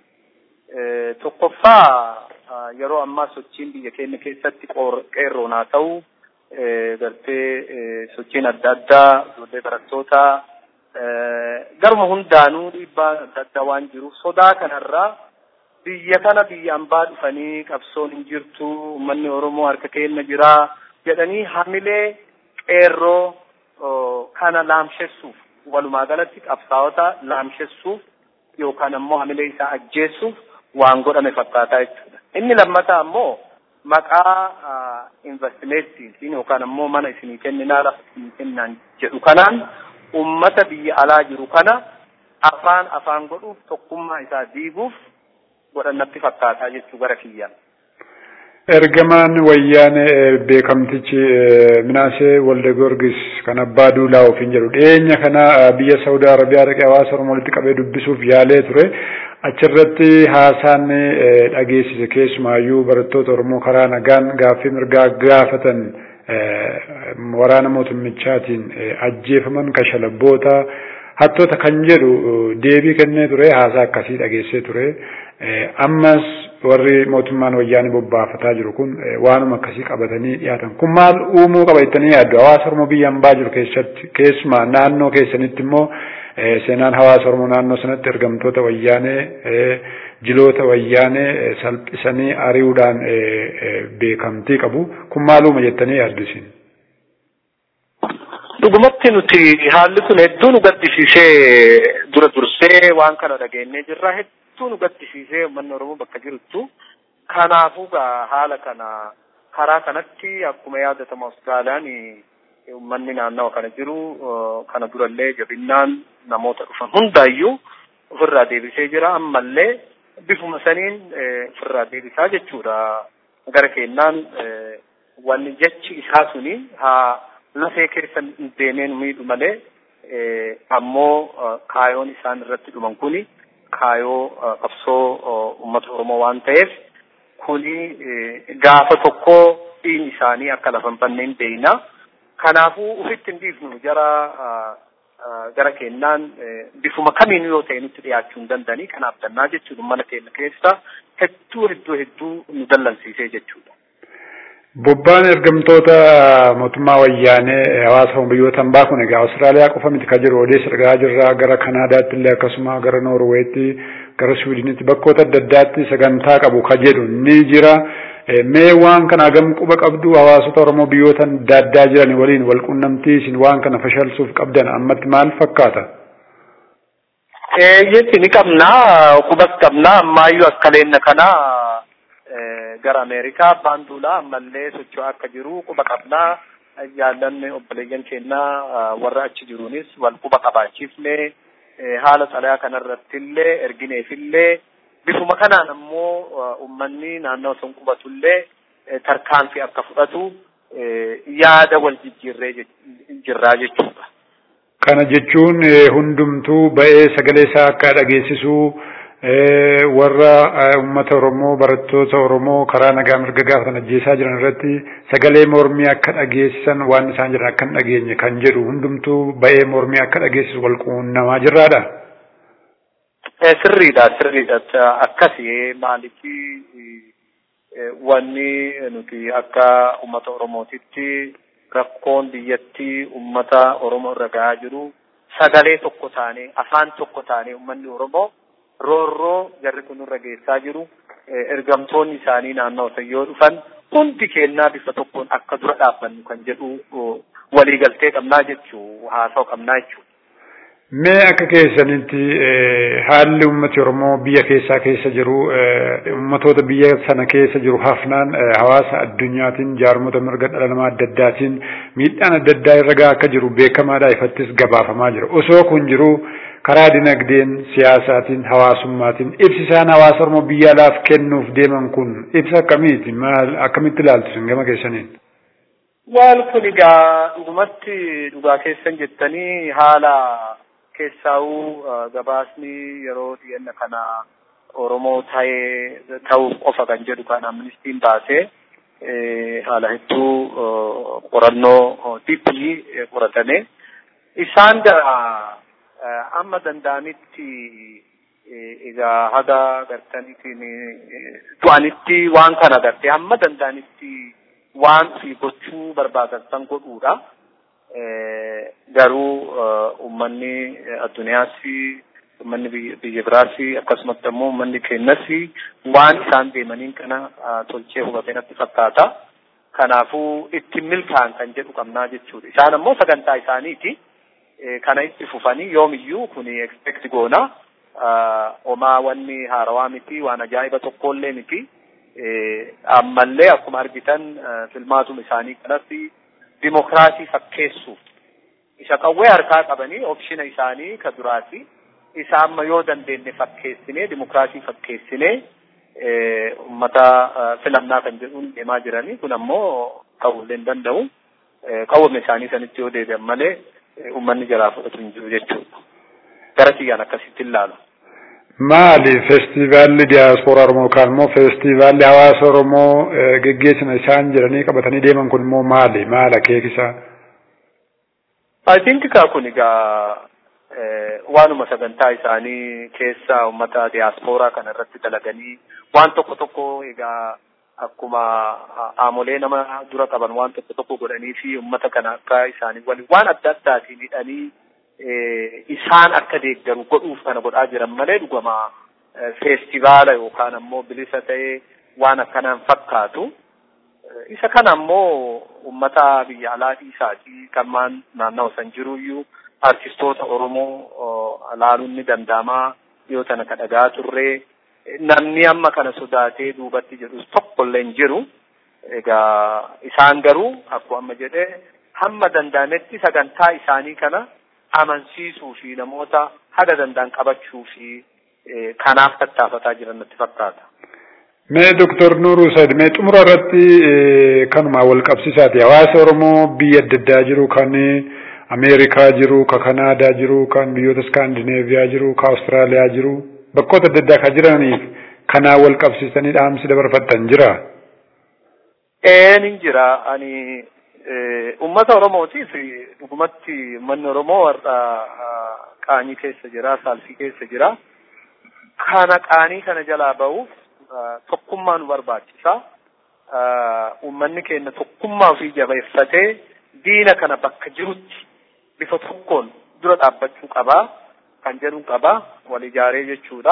tokkoffaa yeroo ammaa sochiin biyya keenya keessatti qeerroon haa ta'u gartee sochiin adda addaa ijoollee barattootaa garuma hundaanuu dhiibbaa adda addaa waan jiruuf sodaa kanarraa biyya kana biyya ambaa dhufanii qabsoon hin jirtu uummanni Oromoo harka keenya jira jedhanii hamilee qeerroo kana laamshessuuf walumaa galatti qabsaa'ota laamshessuuf yookaan ammoo hamilee isaa ajjeessuuf waan godhame fakkaataa jechuudha. Inni lammataa ammoo maqaa investimentiin yookaan ammoo mana isinii kenninaa lafa isinii kennan jedhu kanaan ummata biyya alaa jiru kana afaan afaan godhuuf tokkummaa isaa diiguuf godhannatti fakkaataa jechuu gara kiyyaan. Ergamaan wayyaanee beekamtichi Minaasee Walde Goorgis kan abbaa duulaa ofiin jedhu dhiyeenya kana biyya Saawudii Arabiyaa dhaqee hawaasa Oromoo walitti qabee dubbisuuf yaalee ture. achirratti haasaan dhageessise keessumaayyuu barattoota Oromoo karaa nagaan gaaffii mirgaa gaafatan waraana mootummichaatiin ajjeefaman kashalabboota hattoota kan jedhu deebii kennee ture haasaa akkasii dhageessee ture ammas warri mootummaan wayyaanii bobbaafataa jiru kun waanuma akkasii qabatanii dhiyaatan kun maal uumuu qaba jettanii yaaddu hawaasa Oromoo biyya hambaa jiru keessatti keessumaa naannoo keessanitti immoo seenaan hawaasa Oromoo naannoo sanatti ergamtoota wayyaanee jiloota wayyaanee salphisanii ari'uudhaan beekamtii qabu kun maaluma jettanii yaaddu isin? Dhugumatti nuti haalli kun hedduu nu gaddisiisee dura dursee waan kana dhageenyee jirra hedduu nu gaddisiisee uummanni Oromoo bakka jirtu kanaafuu haala kana karaa kanatti akkuma yaadatamu Austraaliyaan uummanni naannawa kana jiru kana durallee jabinnaan namoota dhufan hundaayyuu ofirraa deebisee jira ammallee bifuma saniin ofirraa deebisaa jechuudha gara kennaan wanni jechi isaa suni haa lafee keessa deemeen miidhu malee ammoo kaayoon isaan irratti dhuman kuni kaayoo qabsoo uummata Oromoo waan ta'eef kuni gaafa tokko dhiin isaanii akka lafa hin banneen beeyna kanaafuu ufitti hin dhiifnu jara gara kennaan bifuma kamiin yoo ta'e nutti dhiyaachuu hin danda'anii kanaaf dannaa jechuudha mana keenya keessa hedduu hedduu hedduu nu dallansiisee jechuudha. Bobbaan ergamtoota mootummaa wayyaanee hawaasa biyyoota hambaa kun egaa Austraaliyaa qofa miti ka jiru odeessa dhagaa jirra gara Kanaadaatti illee akkasuma gara Noorweetti gara Swiidinitti bakkoota adda addaatti sagantaa qabu ka jedhu ni jira. Mee waan kana hagam quba qabdu hawaasota Oromoo biyyoota adda addaa jiran waliin wal qunnamtii isin waan kana fashalsuuf qabdan ammatti maal fakkaata? Yetti ni qabna qubas qabna ammaayyuu akka leenna kana gara Ameerikaa baanduulaa ammallee socho'aa akka jiru quba qabnaa jaallanne obboleeyyan kennaa warra achi jiruunis wal quba qabaachiifne haala xalayaa kanarratti illee ergineefillee bifuma kanaan ammoo uummanni naannoo sun qubatullee tarkaanfii akka fudhatu yaada wal jijjiirree jirraa jechuudha. Kana jechuun hundumtuu ba'ee sagalee isaa akka dhageessisuu warra uummata Oromoo barattoota Oromoo karaa nagaa mirga gaafatan ajjeesaa jiran irratti sagalee mormii akka dhageessisan waan isaan jiran akka hin dhageenye kan jedhu hundumtuu ba'ee mormii akka dhageessisu wal quunnamaa jirraadha. Sirriidha sirriidha akkasii maaliifii wanni nuti akka uummata Oromootitti rakkoon biyyatti uummata Oromoo irra gahaa jiru sagalee tokko taanee afaan tokko taanee uummanni Oromoo roorroo jarri kun irra geessaa jiru ergamtoonni isaanii naannoo yoo dhufan hundi kennaa bifa tokkoon akka dura dhaabbannu kan jedhu waliigaltee qabnaa jechuu haasa'u qabnaa jechuu. Mee akka keessanitti haalli uummati Oromoo biyya keessaa keessa jiru uummatoota biyya sana keessa jiru hafnaan hawaasa addunyaatiin jaarmota mirga dhala namaa adda addaatiin miidhaan adda addaa irra gahaa akka jiru beekamaadha ifattis gabaafamaa jira. Osoo kun jiru karaa dinagdeen siyaasaatiin hawaasummaatiin ibsi isaan hawaasa Oromoo biyya alaaf kennuuf deeman kun ibsa akkamiiti maal akkamitti ilaaltu isin gama keessaniin? Waan kun egaa dhugumatti dhugaa keessan jettanii haala keessaa'uu gabaasni yeroo dhiyenna kana Oromoo ta'ee ta'uuf qofa kan jedhu kan amnistiin baasee haala hedduu qorannoo diippii qoratame isaan gara amma danda'anitti egaa haga gartaniitiin du'anitti waan kana garte amma danda'anitti waan fi gochuu barbaadan san godhuudha. Garuu uummanni addunyaas uummanni biyya biraas akkasumas immoo uummanni keenyas waan isaan deemaniin kana tolchee hubatee natti fakkaata. Kanaafuu itti milkaa'an kan jedhu qabnaa jechuudha. Isaan ammoo sagantaa isaaniiti. Kana itti fufanii yoomiyyuu kuni expect goona. Omaa wanni haarawaa miti waan ajaa'iba tokkollee miti. Ammallee akkuma argitan filmaatuma isaanii kanatti dimokiraasii fakkeessuuf isa qawwee harkaa qabanii opshina isaanii ka duraati isa amma yoo dandeenye fakkeessinee dimokiraasii fakkeessinee ummata filannaa kan jedhuun deemaa jiranii kun ammoo ta'uullee hin danda'u qawwee isaanii sanitti yoo deebi'an malee ummanni jalaa fudhatu hin jiru jechuudha. Gara kiyyaan akkasitti ilaalu. maali feestivaalli diiyaaspooraa Oromoo kaan immoo feestivaalli hawaasa Oromoo geggeessina isaan jedhanii qabatanii deeman kun immoo maali maala keekisa? I think kaa kun egaa waanuma sagantaa isaanii keessa uummata diiyaaspooraa kana irratti dalaganii waan tokko tokko egaa akkuma aamolee nama dura qaban waan tokko tokko godhanii fi uummata kana akka isaanii waliin waan adda addaatiin hidhanii isaan akka deeggaru godhuuf kana godhaa jiran malee dhugama feestivaala yookaan ammoo bilisa ta'ee waan akkanaan fakkaatu. Isa kana ammoo uummata biyya alaatii isaatii kan naannoo san jiruyyuu artistoota Oromoo ilaaluun ni danda'ama yoo tana ka dhagaa turre namni amma kana sodaatee duubatti jedhus tokkollee hin jiru. Egaa isaan garuu akkuma amma jedhee hamma danda'ametti sagantaa isaanii kana amansiisuu fi namoota haga danda'an qabachuu fi kanaaf tattaafataa jiran natti fakkaata. Mee Doktor Nuuruu Said mee xumura irratti kanuma wal qabsiisaati hawaasa Oromoo biyya adda addaa jiru kan Ameerikaa jiru ka Kanaadaa jiru kan biyyoota Iskaandineeviyaa jiru ka Awustiraaliyaa jiru bakkoota adda addaa ka jiraniif kanaa wal qabsiisanii dhaamsi dabarfattan jira? Ee ni jira ani ummata Oromootiif dhugumatti uummanni Oromoo warra qaanii keessa jira saalfii keessa jira kana qaanii kana jalaa ba'uuf tokkummaa nu barbaachisa. Uummanni keenya tokkummaa ofii jabeeffatee diina kana bakka jirutti bifa tokkoon dura dhaabbachuu qabaa kan jedhu qabaa wal ijaaree jechuudha.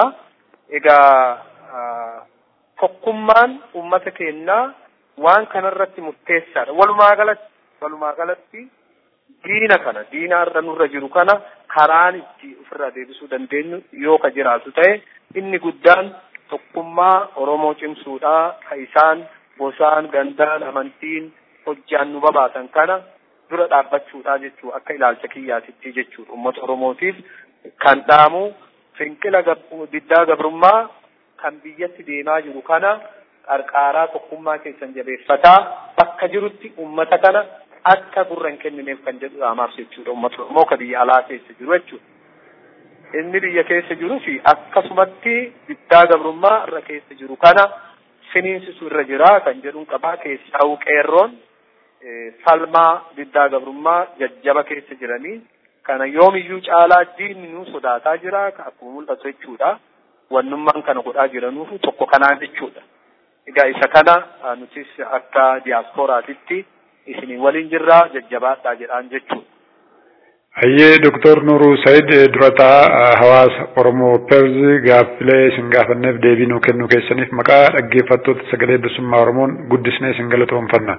Egaa tokkummaan uummata keenyaa waan kanarratti murteessaadha. Walumaa galatti walumaa galatti diina kana diina irra nurra jiru kana karaan itti ofirraa deebisuu dandeenyu yoo ka jiraatu ta'e inni guddaan tokkummaa Oromoo cimsuudha. Ka isaan gosaan gandaan amantiin hojjaan nu babaasan kana dura dhaabbachuudha jechuu akka ilaalcha kiyyaatitti jechuudha. Uummata Oromootiif kan dhaamu fincila diddaa gabrummaa kan biyyatti deemaa jiru kana qarqaaraa tokkummaa keessan jabeeffataa bakka jirutti uummata kana akka gurra hin kennineef kan jedhu dhaamaaf jechuudha. Uummata Oromoo ka biyya alaa keessa jiru jechuudha. Inni biyya keessa jiru fi akkasumatti diddaa gabrummaa irra keessa jiru kana finiinsisu irra jira kan jedhuun qabaa. Keessaa qeerroon falmaa diddaa gabrummaa jajjaba keessa jiranii kana yoomiyyuu caalaa diinni nu sodaataa jira akkuma mul'atu jechuudha. Wannummaan kana godhaa jiranuuf tokko kanaa jechuudha. Egaa isa kana nutis akka diiyaaspooraatitti isinii waliin jirra jajjabaadhaa jedhaan jechuudha. Ayyee Doktor Nuuruu Said durataa hawaasa Oromoo Perz gaaffilee isin gaafanneef deebii nuu kennuu keessaniif maqaa dhaggeeffattoota sagalee bilisummaa Oromoon guddisnee isin galatoomfanna.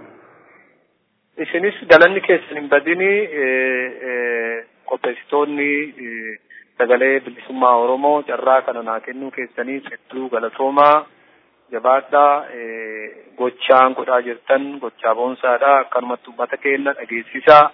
Isinis galanni keessan hin badini qopheessitoonni sagalee bilisummaa Oromoo carraa kana naa kennuu keessaniif hedduu galatoomaa jabaadhaa. Gochaan godhaa jirtan gochaa boonsaadha. Akkanumatti uummata keenya dhageessisaa.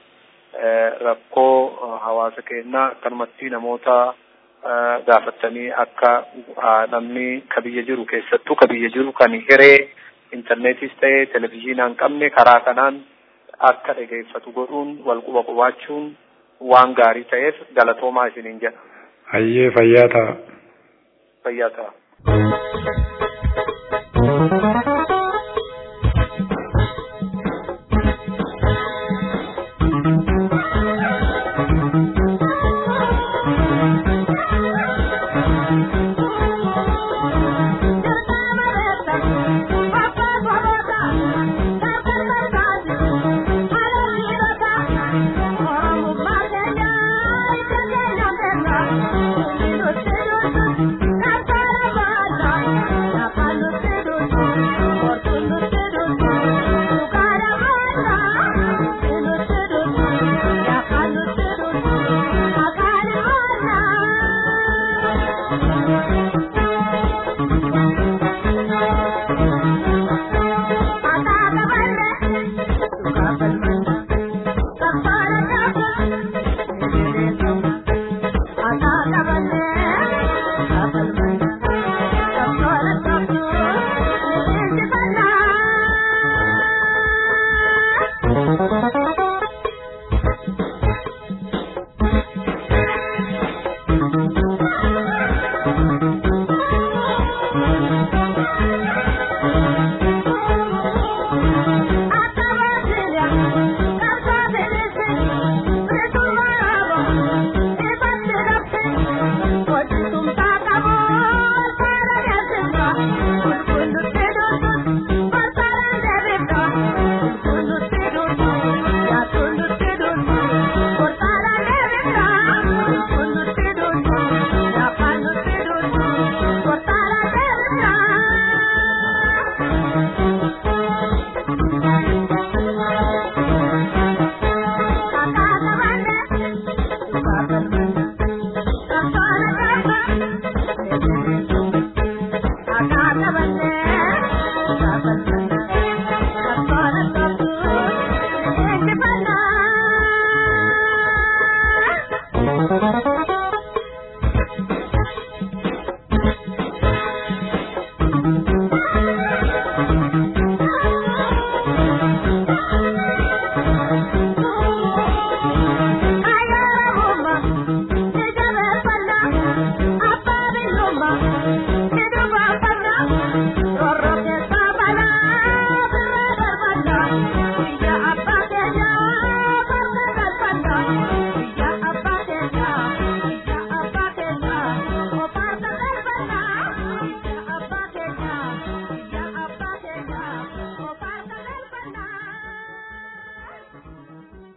Rakkoo hawaasa keenyaa akkanumatti namoota gaafatanii akka namni ka biyya jiru keessattuu ka biyya jiru kan hiree intarneetis ta'ee televizyiinaan qabne karaa kanaan akka dhageeffatu godhuun wal quba qubaachuun waan gaarii ta'eef galatoomaa isiniin jedha. Hayyee fayyaa ta'a. Fayyaa ta'a. Thank you.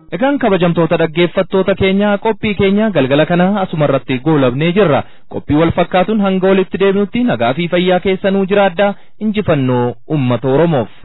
Egaan kabajamtoota dhaggeeffattoota keenya qophii keenya galgala kana asumarratti goolabnee jirra. Qophii wal fakkaatuun hanga walitti deebinutti nagaa fi fayyaa keessanuu jiraadhaa. Injifannoo uummata Oromoof.